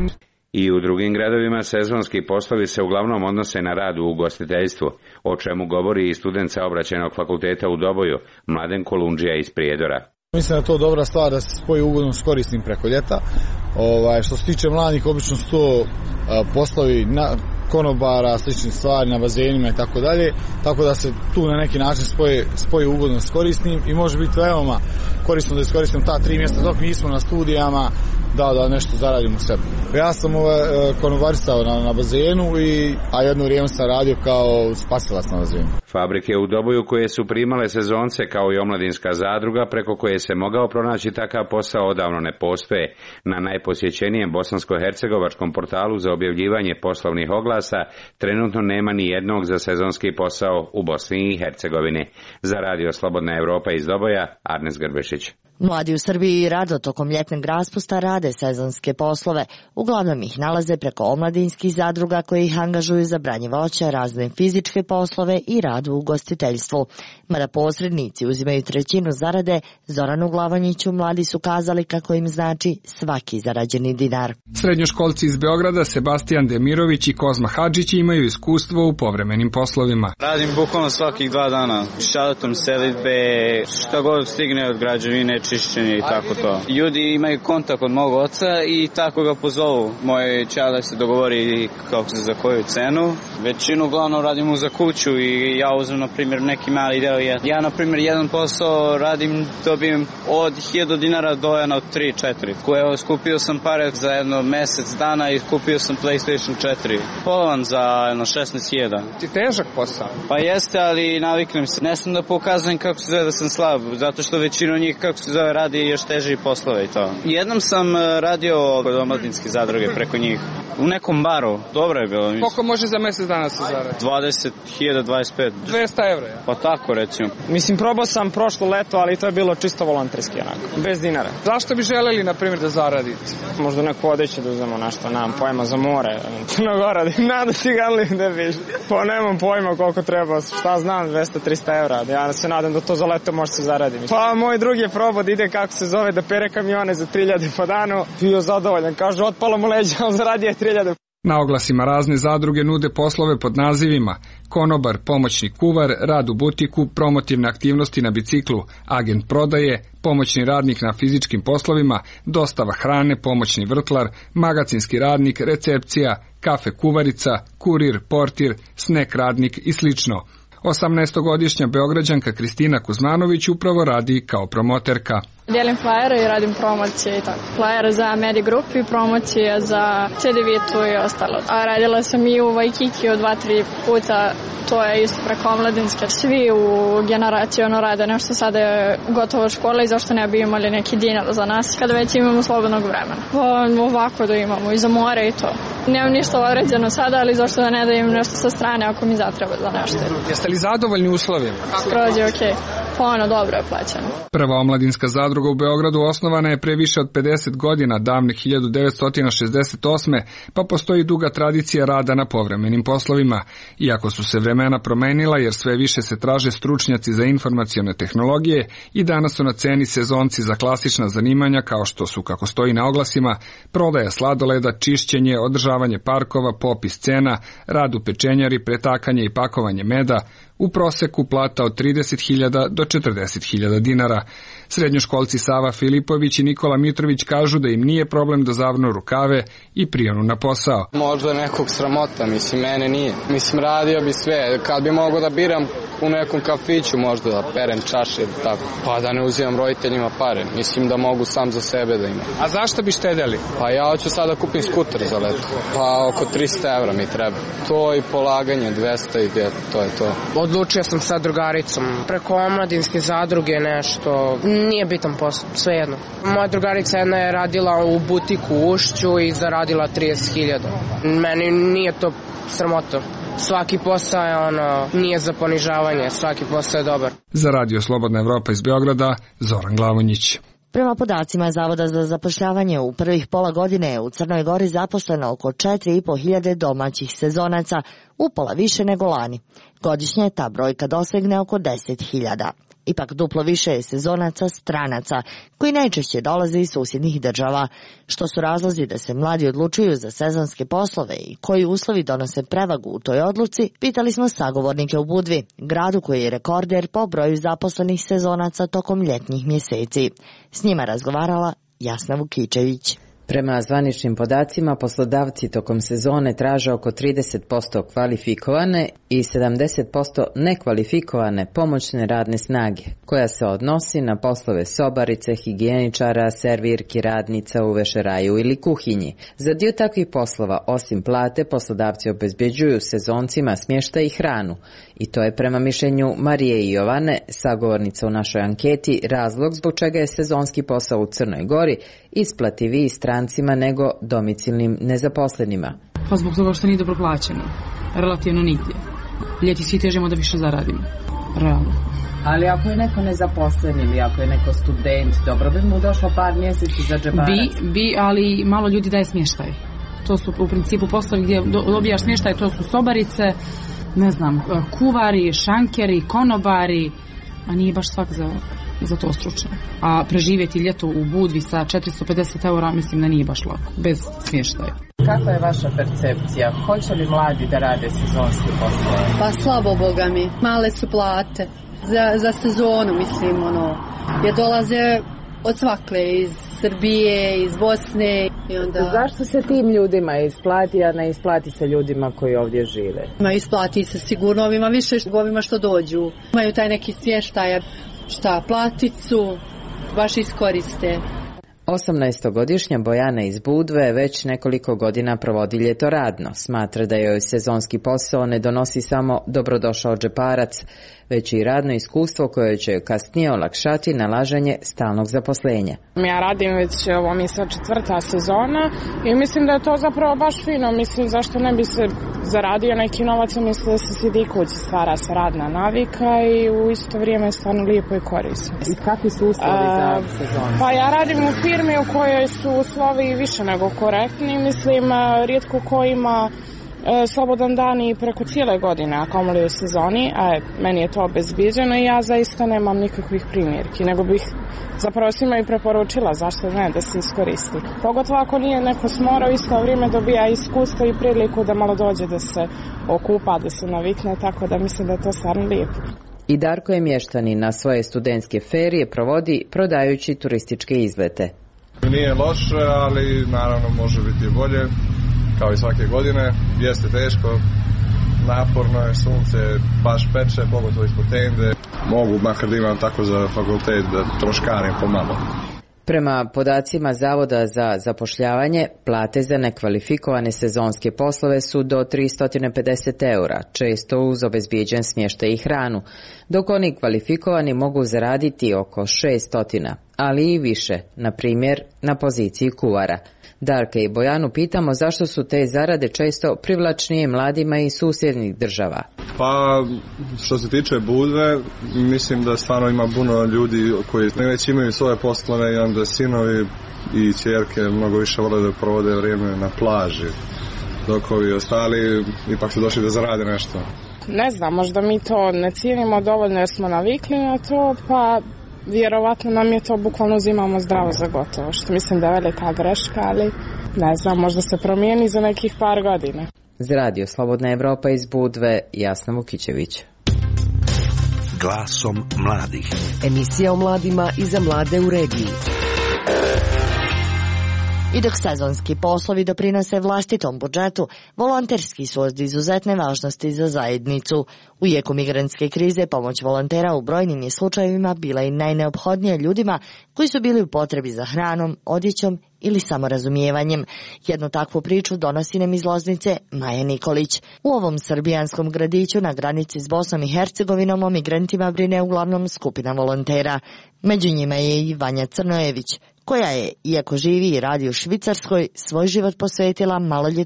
I u drugim gradovima sezonski poslovi se uglavnom odnose na rad u ugostiteljstvu, o čemu govori i student Saobraćajnog fakulteta u Doboju, Mladen Kolundžija iz Prijedora. Mislim da je to dobra stvar da se spoji ugodno s korisnim preko ljeta. Ovaj, što se tiče mladih, obično su to a, poslovi na konobara, sličnih stvari, na bazenima i tako dalje, tako da se tu na neki način spoje, spoje ugodno s korisnim i može biti veoma korisno da iskoristim ta tri mjesta dok nismo na studijama, da, da nešto zaradim u sebi. Ja sam ovaj, konobarisao na, na bazenu, i, a jedno vrijeme sam radio kao spasilac na bazenu. Fabrike u Doboju koje su primale sezonce kao i omladinska zadruga preko koje se mogao pronaći takav posao odavno ne postoje. Na najposjećenijem bosansko-hercegovačkom portalu za objavljivanje poslovnih oglasa trenutno nema ni jednog za sezonski posao u Bosni i Hercegovini. Za Radio Slobodna Evropa iz Doboja, Arnes Grbešić. Mladi u Srbiji rado tokom ljetnog raspusta rade sezonske poslove. Uglavnom ih nalaze preko omladinskih zadruga koje ih angažuju za branje voća, razne fizičke poslove i rad u ugostiteljstvu. Mada posrednici uzimaju trećinu zarade, Zoranu Glavonjiću mladi su kazali kako im znači svaki zarađeni dinar. Srednjoškolci iz Beograda Sebastijan Demirović i Kozma Hadžić imaju iskustvo u povremenim poslovima. Radim bukvalno svakih dva dana. Šalatom selitbe, šta god stigne od građevine, čišćenje i tako to. Ljudi imaju kontakt od mog oca i tako ga pozovu. Moj čale se dogovori kako se za koju cenu. Većinu uglavnom radimo za kuću i ja uzmem na primjer neki mali deo. Ja na primjer jedan posao radim, dobijem od hiljadu dinara do jedno tri četiri. Koje skupio sam pare za jedno mjesec dana i kupio sam PlayStation četiri. Polovan za jedno šesnaest hiljada. Ti težak posao? Pa jeste, ali naviknem se. Ne sam da pokazujem kako se zove da sam slab, zato što većinu njih kako se zove radi još teži poslove i to. Jednom sam radio kod omladinske zadruge preko njih. U nekom baru. Dobro je bilo. Mislim. Koliko može za mjesec dana se zaradi? dvadeset hiljada, dvadeset pet. dvesta evra. Ja. Pa tako recimo. Mislim, probao sam prošlo leto, ali to je bilo čisto volonterski onako. Bez dinara. Zašto bi želeli, na primjer, da zaradite? Možda neku odeću da uzmemo nešto, nemam pojma za more. Crnogora, nada cigarli da biš. Pa nemam pojma koliko treba, šta znam, dvesta do trista evra. Ja se nadam da to za leto može se zaraditi. Pa moj drugi je probao da ide kako se zove, da pere kamione za tri hiljade po danu. Bio zadovoljan, kaže otpalo mu leđa, on zaradio tri hiljade. Na oglasima razne zadruge nude poslove pod nazivima konobar, pomoćni kuvar, rad u butiku, promotivne aktivnosti na biciklu, agent prodaje, pomoćni radnik na fizičkim poslovima, dostava hrane, pomoćni vrtlar, magacinski radnik, recepcija, kafe kuvarica, kurir, portir, snek radnik i slično. osamnaestogodišnja Beograđanka Kristina Kuzmanović upravo radi kao promoterka. Dijelim flajere i radim promocije i tako. Flajere za Medi Group i promocije za C D V-tu i ostalo. A radila sam i u Vajkiki od dva, tri puta, to je isto preko omladinske. Svi u generaciji ono rade nešto, sada je gotovo škola i zašto ne bi imali neki dinar za nas kada već imamo slobodnog vremena. Pa ovako da imamo i za more i to. Nemam ništa određeno sada, ali zašto da ne da im nešto sa strane ako mi zatreba za nešto. Jeste li zadovoljni uslovima? Skroz je okej. Pa ono dobro je plaćeno. Prva omladinska zadruga u Beogradu osnovana je pre više od pedeset godina, davne hiljadu devetsto šezdeset osme, pa postoji duga tradicija rada na povremenim poslovima. Iako su se vremena promenila jer sve više se traže stručnjaci za informacione tehnologije i danas su na ceni sezonci za klasična zanimanja kao što su, kako stoji na oglasima, prodaja sladoleda, čišćenje, održavanje parkova, popis cena, rad u pečenjari, pretakanje i pakovanje meda, u proseku plata od trideset hiljada do četrdeset hiljada dinara. Srednjoškolci Sava Filipović i Nikola Mitrović kažu da im nije problem da zavrnu rukave i prijonu na posao. Možda nekog sramota, mislim, mene nije. Mislim, radio bi sve. Kad bi mogao da biram u nekom kafiću, možda da perem čaše, tako, pa da ne uzimam roditeljima pare. Mislim da mogu sam za sebe da imam. A zašto bi štedeli? Pa ja hoću sada kupim skuter za leto. Pa oko trista evra mi treba. To i polaganje, dvesta i to je to. Odlučio sam sa drugaricom. Preko omladinske zadruge nešto, nije bitan posao, svejedno. Moja drugarica jedna je radila u butiku u Ušću i zaradila trideset hiljada. Meni nije to sramota. Svaki posao je ono, nije za ponižavanje, svaki posao je dobar. Za Radio Slobodna Evropa iz Beograda, Zoran Glavonjić. Prema podacima Zavoda za zapošljavanje u prvih pola godine je u Crnoj Gori zaposleno oko četiri i po hiljade domaćih sezonaca, upola više nego lani. Godišnje ta brojka dosegne oko deset hiljada. Ipak duplo više je sezonaca stranaca, koji najčešće dolaze iz susjednih država. Što su razlozi da se mladi odlučuju za sezonske poslove i koji uslovi donose prevagu u toj odluci, pitali smo sagovornike u Budvi, gradu koji je rekorder po broju zaposlenih sezonaca tokom ljetnjih mjeseci. S njima razgovarala Jasna Vukičević. Prema zvaničnim podacima, poslodavci tokom sezone traže oko trideset posto kvalifikovane i sedamdeset posto nekvalifikovane pomoćne radne snage, koja se odnosi na poslove sobarice, higijeničara, servirki, radnica u vešeraju ili kuhinji. Za dio takvih poslova, osim plate, poslodavci obezbjeđuju sezoncima smještaj i hranu. I to je prema mišljenju Marije i Jovane, sagovornica u našoj anketi, razlog zbog čega je sezonski posao u Crnoj Gori isplativiji strancima nego domicilnim nezaposlenima. Pa zbog toga što nije dobro plaćeno. Relativno nigdje. Ljeti svi težimo da više zaradimo. Realno. Ali ako je neko nezaposlen ili ako je neko student, dobro bi mu došlo par mjeseci za džeparac. Bi, bi, ali malo ljudi daje smještaj. To su u principu poslovi gdje dobijaš smještaj, to su sobarice, ne znam, kuvari, šankeri, konobari, a nije baš svak za, za to stručno. A preživjeti ljeto u Budvi sa četiristo pedeset eura mislim da nije baš lako, bez smještaja. Kakva je vaša percepcija? Hoće li mladi da rade sezonski poslove? Pa slabo, boga mi. Male su plate. Za, za sezonu, mislim, ono, jer dolaze od svakle, iz Srbije, iz Bosne. I onda... Zašto se tim ljudima isplati, a ne isplati se ljudima koji ovdje žive? Ma isplati se sigurno ovima više ovima što dođu. Imaju taj neki smještaj, šta, platicu, baš iskoriste. osamnaestogodišnja Bojana iz Budve već nekoliko godina provodi ljeto radno. Smatra da joj sezonski posao ne donosi samo dobrodošao džeparac, već i radno iskustvo koje će kasnije olakšati nalaženje stalnog zaposlenja. Ja radim već ovo mi sad četvrta sezona i mislim da je to zapravo baš fino. Mislim zašto ne bi se zaradio neki novac, mislim da se sidi kući, stvara se radna navika i u isto vrijeme je stvarno lijepo i korisno. I kakvi su uslovi za sezonu? Pa ja radim u firmi u kojoj su uslovi više nego korektni. Mislim, rijetko ko ima e, slobodan dan i preko cijele godine, a kamoli u sezoni, a meni je to obezbijeđeno i ja zaista nemam nikakvih primjerki, nego bih zapravo svima i preporučila zašto ne da se iskoristi. Pogotovo ako nije neko smorao, isto vrijeme dobija iskustvo i priliku da malo dođe da se okupa, da se navikne, tako da mislim da je to stvarno lijepo. I Darko je mještanin, na svoje studentske ferije provodi prodajući turističke izlete. Nije loše, ali naravno može biti bolje, kao i svake godine. Jeste teško, naporno je, sunce baš peče, pogotovo ispod tende. Mogu, makar da imam tako za fakultet, da troškarim pomalo. Prema podacima Zavoda za zapošljavanje, plate za nekvalifikovane sezonske poslove su do tristo pedeset eura, često uz obezbijeđen smještaj i hranu, dok oni kvalifikovani mogu zaraditi oko šesto, ali i više, na primjer na poziciji kuvara. Darka i Bojanu pitamo zašto su te zarade često privlačnije mladima iz susjednih država. Pa što se tiče Budve, mislim da stvarno ima puno ljudi koji već imaju svoje poslove i onda sinovi i ćerke mnogo više vole da provode vrijeme na plaži, dok ovi ostali ipak su došli da zarade nešto. Ne znam, možda mi to ne cijenimo dovoljno jer smo navikli na to, pa vjerovatno nam je to bukvalno uzimamo zdravo za gotovo, što mislim da je velika greška, ali ne znam, možda se promijeni za nekih par godina. Za radio Slobodna Evropa iz Budve, Jasna Vukičević. Glasom mladih. Emisija o mladima i za mlade u regiji. I dok sezonski poslovi doprinose vlastitom budžetu, volonterski su od izuzetne važnosti za zajednicu. U jeku migrantske krize pomoć volontera u brojnim je slučajevima bila i najneophodnija ljudima koji su bili u potrebi za hranom, odjećom ili samorazumijevanjem. Jednu takvu priču donosi nam iz Loznice Maja Nikolić. U ovom srbijanskom gradiću na granici s Bosnom i Hercegovinom o migrantima brine uglavnom skupina volontera. Među njima je i Vanja Crnojević, koja je, iako živi i radi u Švicarskoj, svoj život posvetila maloljetnim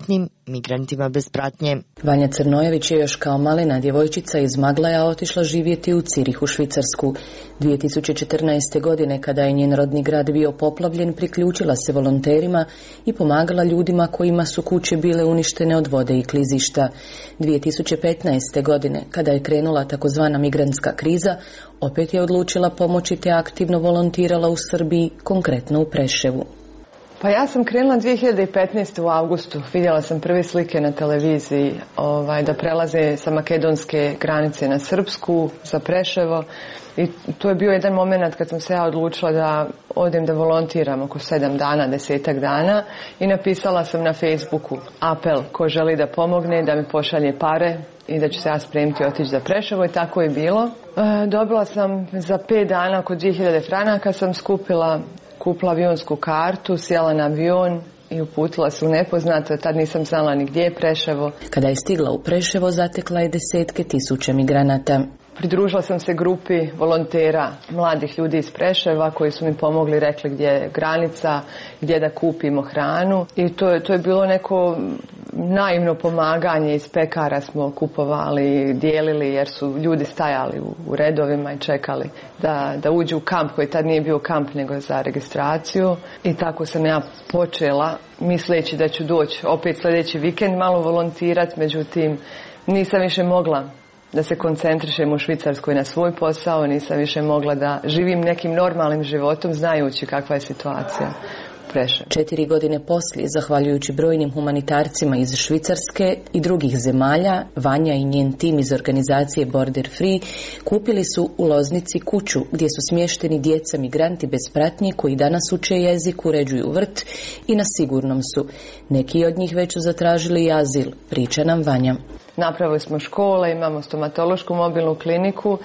migrantima bez pratnje. Vanja Crnojević je još kao malena djevojčica iz Maglaja otišla živjeti u Cirih u Švicarsku. dvije tisuće četrnaeste. godine, kada je njen rodni grad bio poplavljen, priključila se volonterima i pomagala ljudima kojima su kuće bile uništene od vode i klizišta. dvije tisuće petnaeste. godine, kada je krenula takozvana migrantska kriza, opet je odlučila pomoći te aktivno volontirala u Srbiji, konkretno u Preševu. Pa ja sam krenula dvije hiljade petnaeste. u avgustu. Vidjela sam prve slike na televiziji ovaj, da prelaze sa makedonske granice na srpsku, za Preševo. I to je bio jedan moment kad sam se ja odlučila da odem da volontiram oko sedam dana, desetak dana i napisala sam na Facebooku apel ko želi da pomogne, da mi pošalje pare i da ću se ja spremiti otići za Preševo i tako je bilo. E, dobila sam za pet dana oko dvije hiljade franaka, sam skupila, kupila avionsku kartu, sjela na avion i uputila se u nepoznato, tad nisam znala ni gdje je Preševo. Kada je stigla u Preševo, zatekla je desetke tisuća migranata. Pridružila sam se grupi volontera, mladih ljudi iz Preševa koji su mi pomogli, rekli gdje je granica, gdje da kupimo hranu. I to je, to je bilo neko naivno pomaganje, iz pekara smo kupovali, dijelili jer su ljudi stajali u, u redovima i čekali da, da uđu u kamp koji tad nije bio kamp nego za registraciju. I tako sam ja počela misleći da ću doći opet sljedeći vikend malo volontirati, međutim nisam više mogla da se koncentrišem u Švicarskoj na svoj posao, nisam više mogla da živim nekim normalnim životom znajući kakva je situacija u Preševu. Četiri godine poslije, zahvaljujući brojnim humanitarcima iz Švicarske i drugih zemalja, Vanja i njen tim iz organizacije Border Free kupili su u Loznici kuću gdje su smješteni djeca migranti bez pratnje koji danas uče jezik, uređuju vrt i na sigurnom su. Neki od njih već su zatražili azil, priča nam Vanja. Napravili smo škole, imamo stomatološku mobilnu kliniku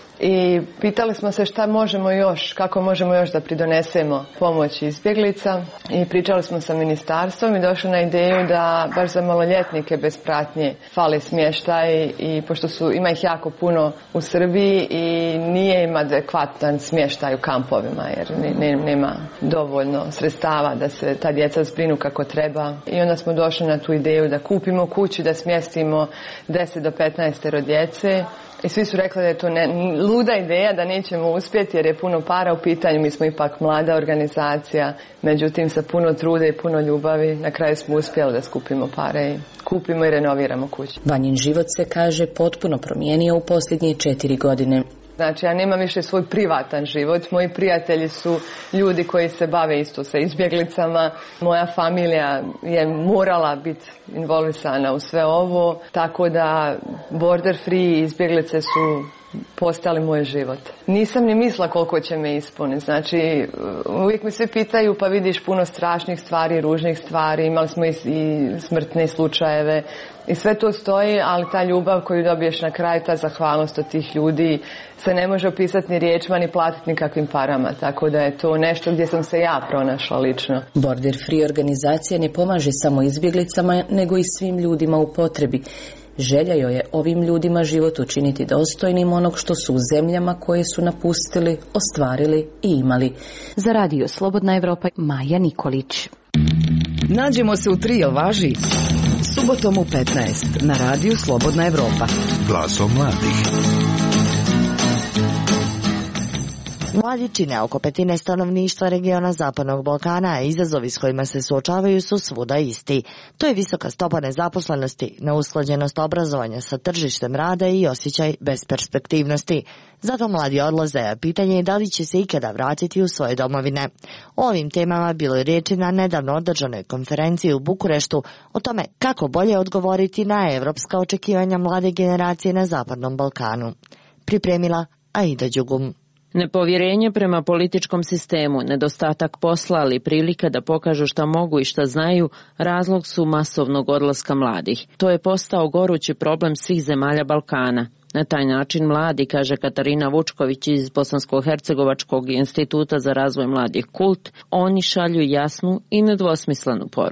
i pitali smo se šta možemo još, kako možemo još da pridonesemo pomoći izbjeglica i pričali smo sa ministarstvom i došli na ideju da baš za maloljetnike bez pratnje fali smještaj i pošto su, ima ih jako puno u Srbiji i nije im adekvatan smještaj u kampovima jer ne, ne, nema dovoljno sredstava da se ta djeca zbrinu kako treba i onda smo došli na tu ideju da kupimo kuću, da smjestimo deset do petnaest djece. I svi su rekli da je to ne, luda ideja, da nećemo uspjeti jer je puno para u pitanju. Mi smo ipak mlada organizacija, međutim sa puno truda i puno ljubavi na kraju smo uspjeli da skupimo pare i kupimo i renoviramo kuću. Vanjin život se, kaže, potpuno promijenio u posljednje četiri godine. Znači, ja nemam više svoj privatan život. Moji prijatelji su ljudi koji se bave isto sa izbjeglicama. Moja familija je morala biti involvisana u sve ovo. Tako da Border Free izbjeglice su postali moj život. Nisam ni mislila koliko će me ispuniti. Znači, uvijek mi svi pitaju pa vidiš puno strašnih stvari, ružnih stvari. Imali smo i, i smrtne slučajeve. I sve to stoji, ali ta ljubav koju dobiješ na kraju, ta zahvalnost od tih ljudi se ne može opisati ni riječima, ni platiti nikakvim parama. Tako da je to nešto gdje sam se ja pronašla lično. Border Free organizacija ne pomaže samo izbjeglicama, nego i svim ljudima u potrebi. Želja joj je ovim ljudima život učiniti dostojnim onog što su u zemljama koje su napustili, ostvarili i imali. Za Radio Slobodna Evropa, Maja Nikolić. Nađemo se u tri, jel važi? Subotom u petnaest na Radiju Slobodna Evropa. Glasom mladih. Mladi čine oko petine stanovništva regiona Zapadnog Balkana, a izazovi s kojima se suočavaju su svuda isti. To je visoka stopa nezaposlenosti, neusklađenost obrazovanja sa tržištem rada i osjećaj besperspektivnosti. Zato mladi odlaze, a pitanje je da li će se ikada vratiti u svoje domovine. O ovim temama bilo je riječi na nedavno održanoj konferenciji u Bukureštu o tome kako bolje odgovoriti na evropska očekivanja mlade generacije na Zapadnom Balkanu. Pripremila Aida Đugum. Nepovjerenje prema političkom sistemu, nedostatak posla, ali prilika da pokažu šta mogu i šta znaju, razlog su masovnog odlaska mladih. To je postao gorući problem svih zemalja Balkana. Na taj način mladi, kaže Katarina Vučković iz Bosansko-Hercegovačkog instituta za razvoj mladih Kult, oni šalju jasnu i nedvosmislenu poruku.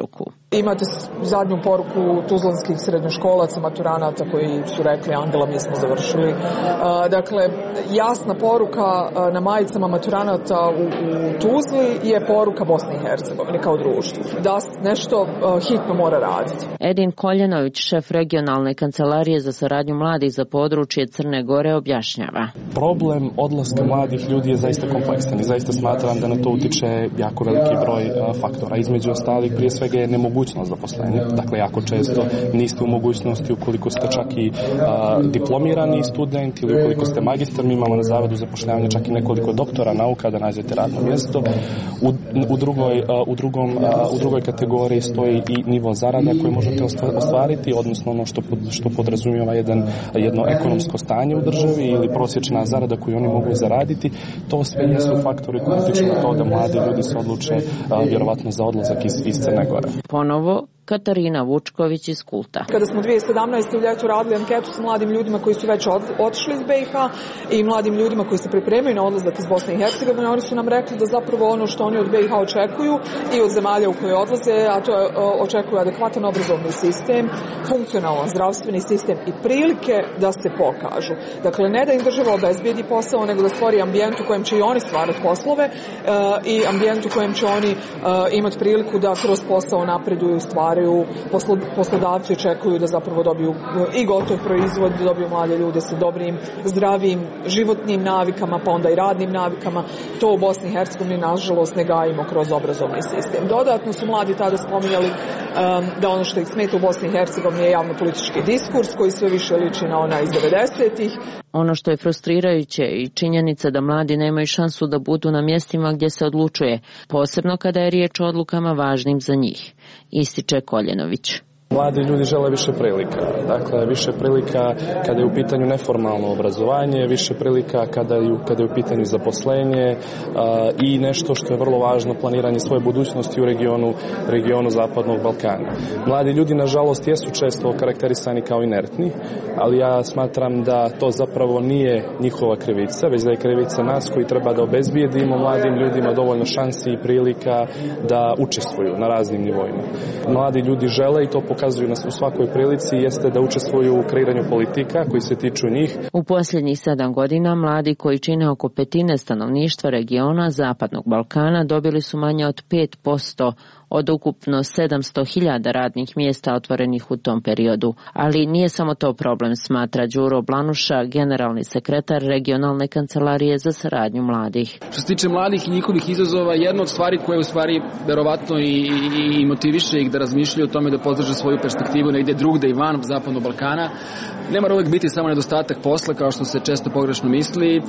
Imate zadnju poruku tuzlanskih srednjoškolaca, maturanata koji su rekli Angela, mi smo završili. Dakle, jasna poruka na majicama maturanata u, u Tuzli je poruka Bosne i Hercegovine kao društvu. Da nešto hitno mora raditi. Edin Koljenović, šef regionalne kancelarije za saradnju mladih za područje Crne Gore, objašnjava. Problem odlaska mladih ljudi je zaista kompleksan i zaista smatram da na to utiče jako veliki broj faktora. Između ostalih, prije svega je nemogućnost zaposlenja. Dakle, jako često niste u mogućnosti, ukoliko ste čak i a, diplomirani student ili ukoliko ste magistar, mi imamo na zavodu zapošljavanja čak i nekoliko doktora nauka da nađete radno mjesto. U, u, drugoj, a, u, drugom, a, u drugoj kategoriji stoji i nivo zarada koje možete ostvariti, odnosno ono što, što podrazumijeva jedan, jedno ekonomsko stanje u državi ili prosječna zarada koju oni mogu zaraditi. To sve jesu faktori koji utiču na to da mladi ljudi se odluče a, vjerovatno za odlazak iz, iz Crne Gore. Ponovo Katarina Vučković iz Kulta. Kada smo dvije hiljade sedamnaeste u ljetu radili anketu sa mladim ljudima koji su već od, otišli iz be i ha i mladim ljudima koji se pripremaju na odlazak iz Bosne i Hercegovine, oni su nam rekli da zapravo ono što oni od be i ha očekuju i od zemalja u koje odlaze, a to je očekuju adekvatan obrazovni sistem, funkcionalan zdravstveni sistem i prilike da se pokažu. Dakle, ne da im država obezbijedi posao, nego da stvori ambijent u kojem će i oni stvarati poslove uh, i ambijent u kojem će oni uh, imati priliku da kroz posao napreduju i stvaraju. Poslodavci očekuju da zapravo dobiju i gotov proizvod, da dobiju mlade ljude sa dobrim, zdravim, životnim navikama, pa onda i radnim navikama. To u Bosni i Hercegovini nažalost ne gajimo kroz obrazovni sistem. Dodatno su mladi tada spominjali um, da ono što ih smeta u Bosni i Hercegovini je javno-politički diskurs koji sve više liči na ona iz devedesetih. Ono što je frustrirajuće i činjenica da mladi nemaju šansu da budu na mjestima gdje se odlučuje, posebno kada je riječ o odlukama važnim za njih, ističe Koljenović. Mladi ljudi žele više prilika, dakle više prilika kada je u pitanju neformalno obrazovanje, više prilika kada je, kada je u pitanju zaposlenje a, i nešto što je vrlo važno, planiranje svoje budućnosti u regionu, regionu Zapadnog Balkana. Mladi ljudi nažalost jesu često karakterisani kao inertni, ali ja smatram da to zapravo nije njihova krivica, već da je krivica nas koji treba da obezbijedimo mladim ljudima dovoljno šansi i prilika da učestvuju na raznim nivoima. Mladi ljudi žele i to pokazuju pokazuju nas u svakoj prilici jeste da učestvuju u kreiranju politika koji se tiču njih. U posljednjih sedam godina mladi koji čine oko petine stanovništva regiona Zapadnog Balkana dobili su manje od pet posto od ukupno sedamsto hiljada radnih mjesta otvorenih u tom periodu. Ali nije samo to problem, smatra Đuro Blanuša, generalni sekretar regionalne kancelarije za saradnju mladih. Što se tiče mladih i njihovih izazova, jedna od stvari koje u stvari verovatno i, i, i motiviše ih da razmišljaju o tome da podrže svoju perspektivu negdje drugde i van Zapadnog Balkana, ne mora uvijek biti samo nedostatak posla, kao što se često pogrešno misli,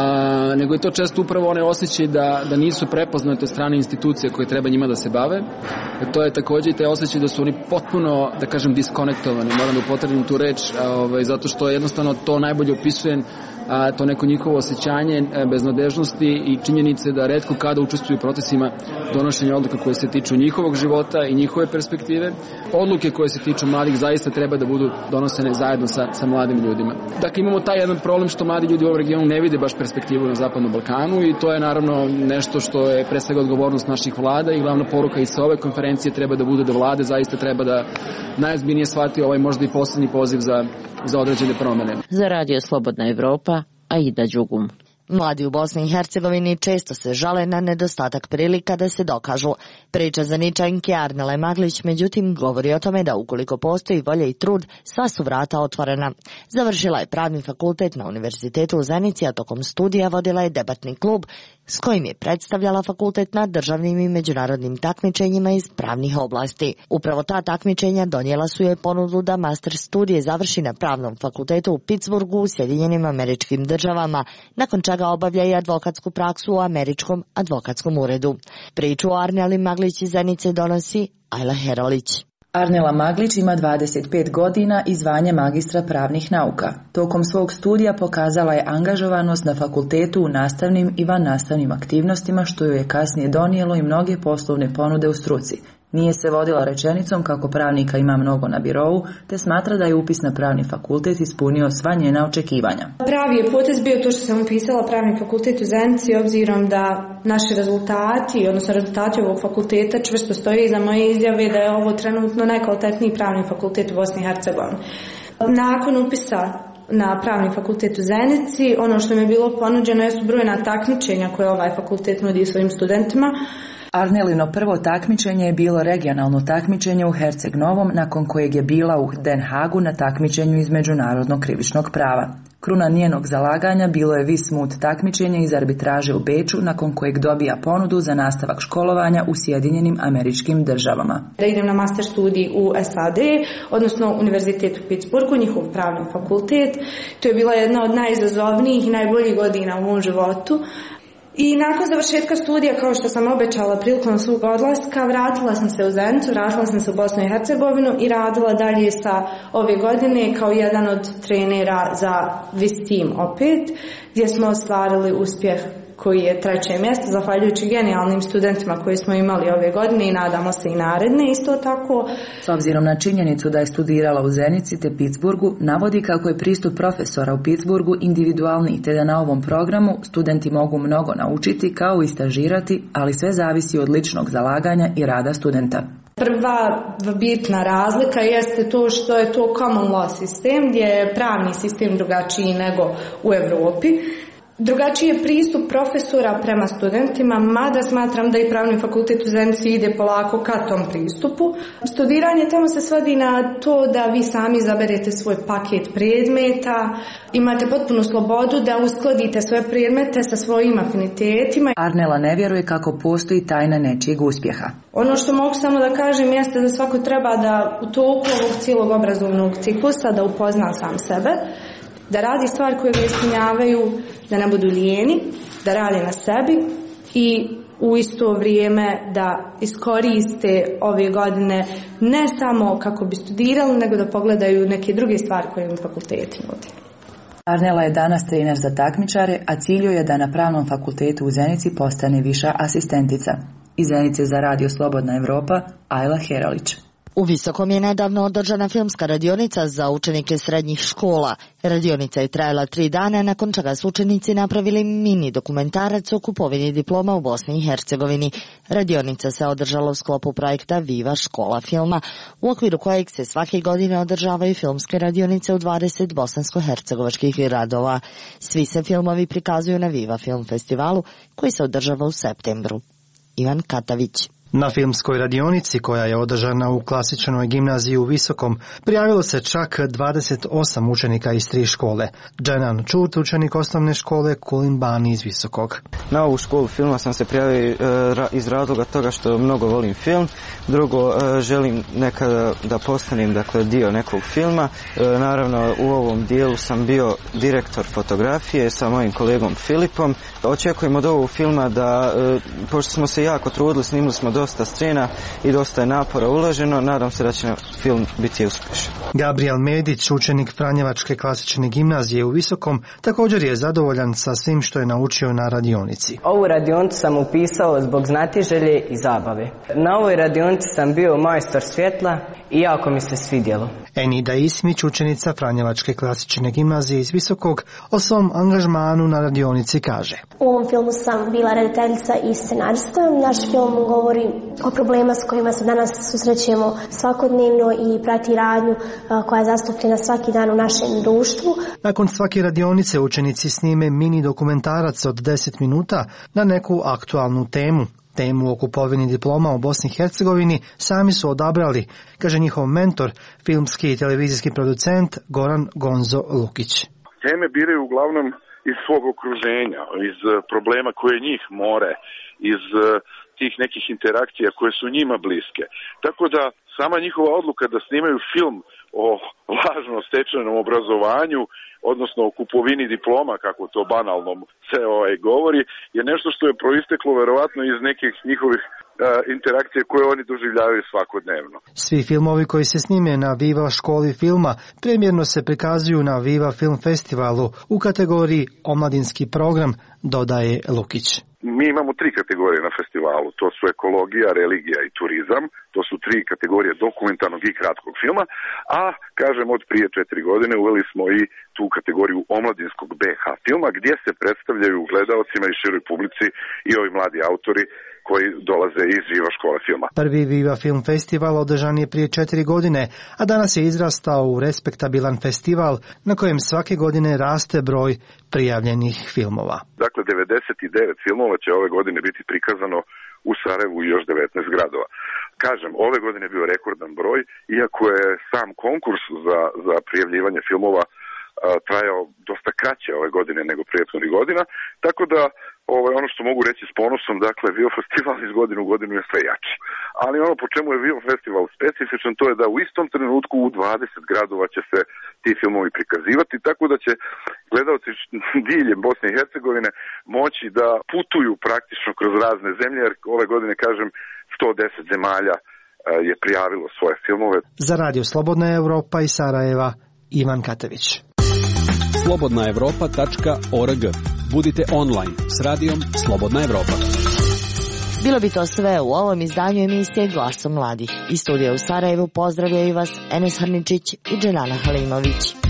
a, nego je to često upravo onaj osjećaj da, da nisu prepoznate od strane institucije koje treba njima da se bave. To je također i taj osjećaj da su oni potpuno, da kažem, diskonektovani. Moram da upotrebim tu reč, ovaj, zato što jednostavno to najbolje opisuje a, to neko njihovo osjećanje beznadežnosti i činjenice da retko kada učestvuju u procesima donošenja odluka koje se tiču njihovog života i njihove perspektive. Odluke koje se tiču mladih zaista treba da budu donosene zajedno sa, sa mladim ljudima. Dakle, imamo taj jedan problem što mladi ljudi u ovom regionu ne vide baš perspektivu na Zapadnom Balkanu i to je naravno nešto što je pre svega odgovornost naših vlada i glavna poruka i sa ove konferencije treba da bude da vlade zaista treba da najozbiljnije shvati ovaj možda i posljednji poziv za, za određene promjene. Za Radio Slobodna Evropa, Aida Đugum. Mladi u Bosni i Hercegovini često se žale na nedostatak prilika da se dokažu. Priča za Ničanke Arnele Maglić međutim govori o tome da ukoliko postoji volja i trud, sva su vrata otvorena. Završila je pravni fakultet na Univerzitetu u Zenici, a tokom studija vodila je debatni klub s kojim je predstavljala fakultet na državnim i međunarodnim takmičenjima iz pravnih oblasti. Upravo ta takmičenja donijela su joj ponudu da master studije završi na pravnom fakultetu u Pittsburghu u Sjedinjenim Američkim Državama, nakon čega obavlja i advokatsku praksu u Američkom advokatskom uredu. Priču o Arneli Maglić iz Zenice donosi Ajla Herolić. Arnela Maglić ima dvadeset pet godina i zvanje magistra pravnih nauka. Tokom svog studija pokazala je angažovanost na fakultetu u nastavnim i vannastavnim aktivnostima, što joj je kasnije donijelo i mnoge poslovne ponude u struci. Nije se vodila rečenicom kako pravnika ima mnogo na birou, te smatra da je upis na pravni fakultet ispunio sva njena očekivanja. Pravi je potez bio to što sam upisala pravni fakultet u Zenici, obzirom da naši rezultati, odnosno rezultati ovog fakulteta čvrsto stoje iza moje izjave da je ovo trenutno najkvalitetniji pravni fakultet u Bosni i Hercegovini. Nakon upisa na pravni fakultet u Zenici, ono što mi je bilo ponuđeno jesu brojna takmičenja koje ovaj fakultet nudi svojim studentima. Arnelino prvo takmičenje je bilo regionalno takmičenje u Herceg Novom, nakon kojeg je bila u Den Hagu na takmičenju iz međunarodnog krivičnog prava. Kruna njenog zalaganja bilo je Vismut takmičenje iz arbitraže u Beču, nakon kojeg dobija ponudu za nastavak školovanja u Sjedinjenim Američkim Državama. Da idem na master studij u S A D, odnosno Univerzitet u Pittsburghu, njihov pravni fakultet. To je bila jedna od najizazovnijih i najboljih godina u mom životu. I nakon završetka studija, kao što sam obećala prilikom svog odlaska, vratila sam se u Zenicu, vratila sam se u Bosnu i Hercegovinu i radila dalje sa ove godine kao jedan od trenera za V I S Team opet, gdje smo ostvarili uspjeh koji je treće mjesto, zahvaljujući genijalnim studentima koje smo imali ove godine i nadamo se i naredne isto tako. S obzirom na činjenicu da je studirala u Zenici te Pittsburghu, navodi kako je pristup profesora u Pittsburghu individualni, te da na ovom programu studenti mogu mnogo naučiti kao i stažirati, ali sve zavisi od ličnog zalaganja i rada studenta. Prva bitna razlika jeste to što je to common law sistem, gdje je pravni sistem drugačiji nego u Europi. Drugačiji je pristup profesora prema studentima, mada smatram da i pravni fakultet u Zenici ide polako ka tom pristupu. Studiranje tamo se svodi na to da vi sami izaberete svoj paket predmeta, imate potpunu slobodu da uskladite svoje predmete sa svojim afinitetima. Arnela ne vjeruje kako postoji tajna nečijeg uspjeha. Ono što mogu samo da kažem jeste da svako treba da u toku ovog cijelog obrazovnog ciklusa da upozna sam sebe, da radi stvari koje ga ispunjavaju, da ne budu lijeni, da rade na sebi i u isto vrijeme da iskoriste ove godine ne samo kako bi studirali, nego da pogledaju neke druge stvari koje im fakulteti nude. Arnela je danas trener za takmičare, a cilj joj je da na pravnom fakultetu u Zenici postane viša asistentica. Iz Zenice za radio Slobodna Evropa, Ajla Heralić. U Visokom je nedavno održana filmska radionica za učenike srednjih škola. Radionica je trajala tri dana, nakon čega su učenici napravili mini dokumentarac o kupovini diploma u Bosni i Hercegovini. Radionica se održala u sklopu projekta Viva škola filma, u okviru kojeg se svake godine održavaju filmske radionice u dvadeset bosansko-hercegovačkih gradova. Svi se filmovi prikazuju na Viva film festivalu koji se održava u septembru. Ivan Katavić. Na filmskoj radionici koja je održana u klasičnoj gimnaziji u Visokom prijavilo se čak dvadeset osam učenika iz tri škole. Dženan Čut, učenik osnovne škole Kulin Bani iz Visokog. Na ovu školu filma sam se prijavio e, iz razloga toga što mnogo volim film. Drugo, e, želim nekada da postanem dakle, dio nekog filma. E, naravno, u ovom dijelu sam bio direktor fotografije sa mojim kolegom Filipom. Očekujem od ovog filma da, e, pošto smo se jako trudili, snimili smo dosta scena i dosta je napora uloženo, nadam se da će film biti uspješan. Gabriel Medić, učenik Franjevačke klasične gimnazije u Visokom, također je zadovoljan sa svim što je naučio na radionici. Ovu radionicu sam upisao zbog znatiželje i zabave. Na ovoj radionici sam bio majstor svjetla i jako mi se svidjelo. Enida Ismić, učenica Franjevačke klasične gimnazije iz Visokog, o svom angažmanu na radionici kaže. U ovom filmu sam bila rediteljica i scenarista. Naš film govori o problema s kojima se danas susrećemo svakodnevno i prati radnju koja je zastupljena svaki dan u našem društvu. Nakon svake radionice učenici snime mini dokumentarac od deset minuta na neku aktualnu temu. Temu o kupovini diploma u Bosni i Hercegovini sami su odabrali, kaže njihov mentor, filmski i televizijski producent Goran Gonzo Lukić. Teme biraju uglavnom iz svog okruženja, iz problema koje njih more, iz tih nekih interakcija koje su njima bliske. Tako da sama njihova odluka da snimaju film o lažno stečenom obrazovanju odnosno o kupovini diploma, kako to banalno se ovaj govori, je nešto što je proisteklo verovatno iz nekih njihovih uh, interakcije koje oni doživljavaju svakodnevno. Svi filmovi koji se snime na Viva školi filma premjerno se prikazuju na Viva Film Festivalu u kategoriji Omladinski program, dodaje Lukić. Mi imamo tri kategorije na festivalu, to su ekologija, religija i turizam, to su tri kategorije dokumentarnog i kratkog filma, a kažem od prije četiri godine uveli smo i tu kategoriju omladinskog B H filma gdje se predstavljaju gledaocima i široj publici i ovi mladi autori koji dolaze iz Viva škole filma. Prvi Viva Film Festival održan je prije četiri godine, a danas je izrastao u respektabilan festival na kojem svake godine raste broj prijavljenih filmova. Dakle, devedeset devet filmova će ove godine biti prikazano u Sarajevu i još devetnaest gradova. Kažem, ove godine je bio rekordan broj, iako je sam konkurs za, za prijavljivanje filmova a, trajao dosta kraće ove godine nego prethodnih godina, tako da Ovo je ono što mogu reći s ponosom, dakle, Viva Festival iz godine u godinu je sve jači. Ali ono po čemu je Viva Festival specifičan, to je da u istom trenutku u dvadeset gradova će se ti filmovi prikazivati, tako da će gledalci diljem Bosne i Hercegovine moći da putuju praktično kroz razne zemlje, jer ove godine, kažem, sto deset zemalja je prijavilo svoje filmove. Za Radio Slobodna Evropa iz Sarajeva, Ivan Katević. slobodna evropa tačka org. Budite online s radijom Slobodna Evropa. Bilo bi to sve u ovom izdanju emisije Glasom mladih. Iz studija u Sarajevu pozdravljaju vas Enes Hrničić i Dženana Halimović.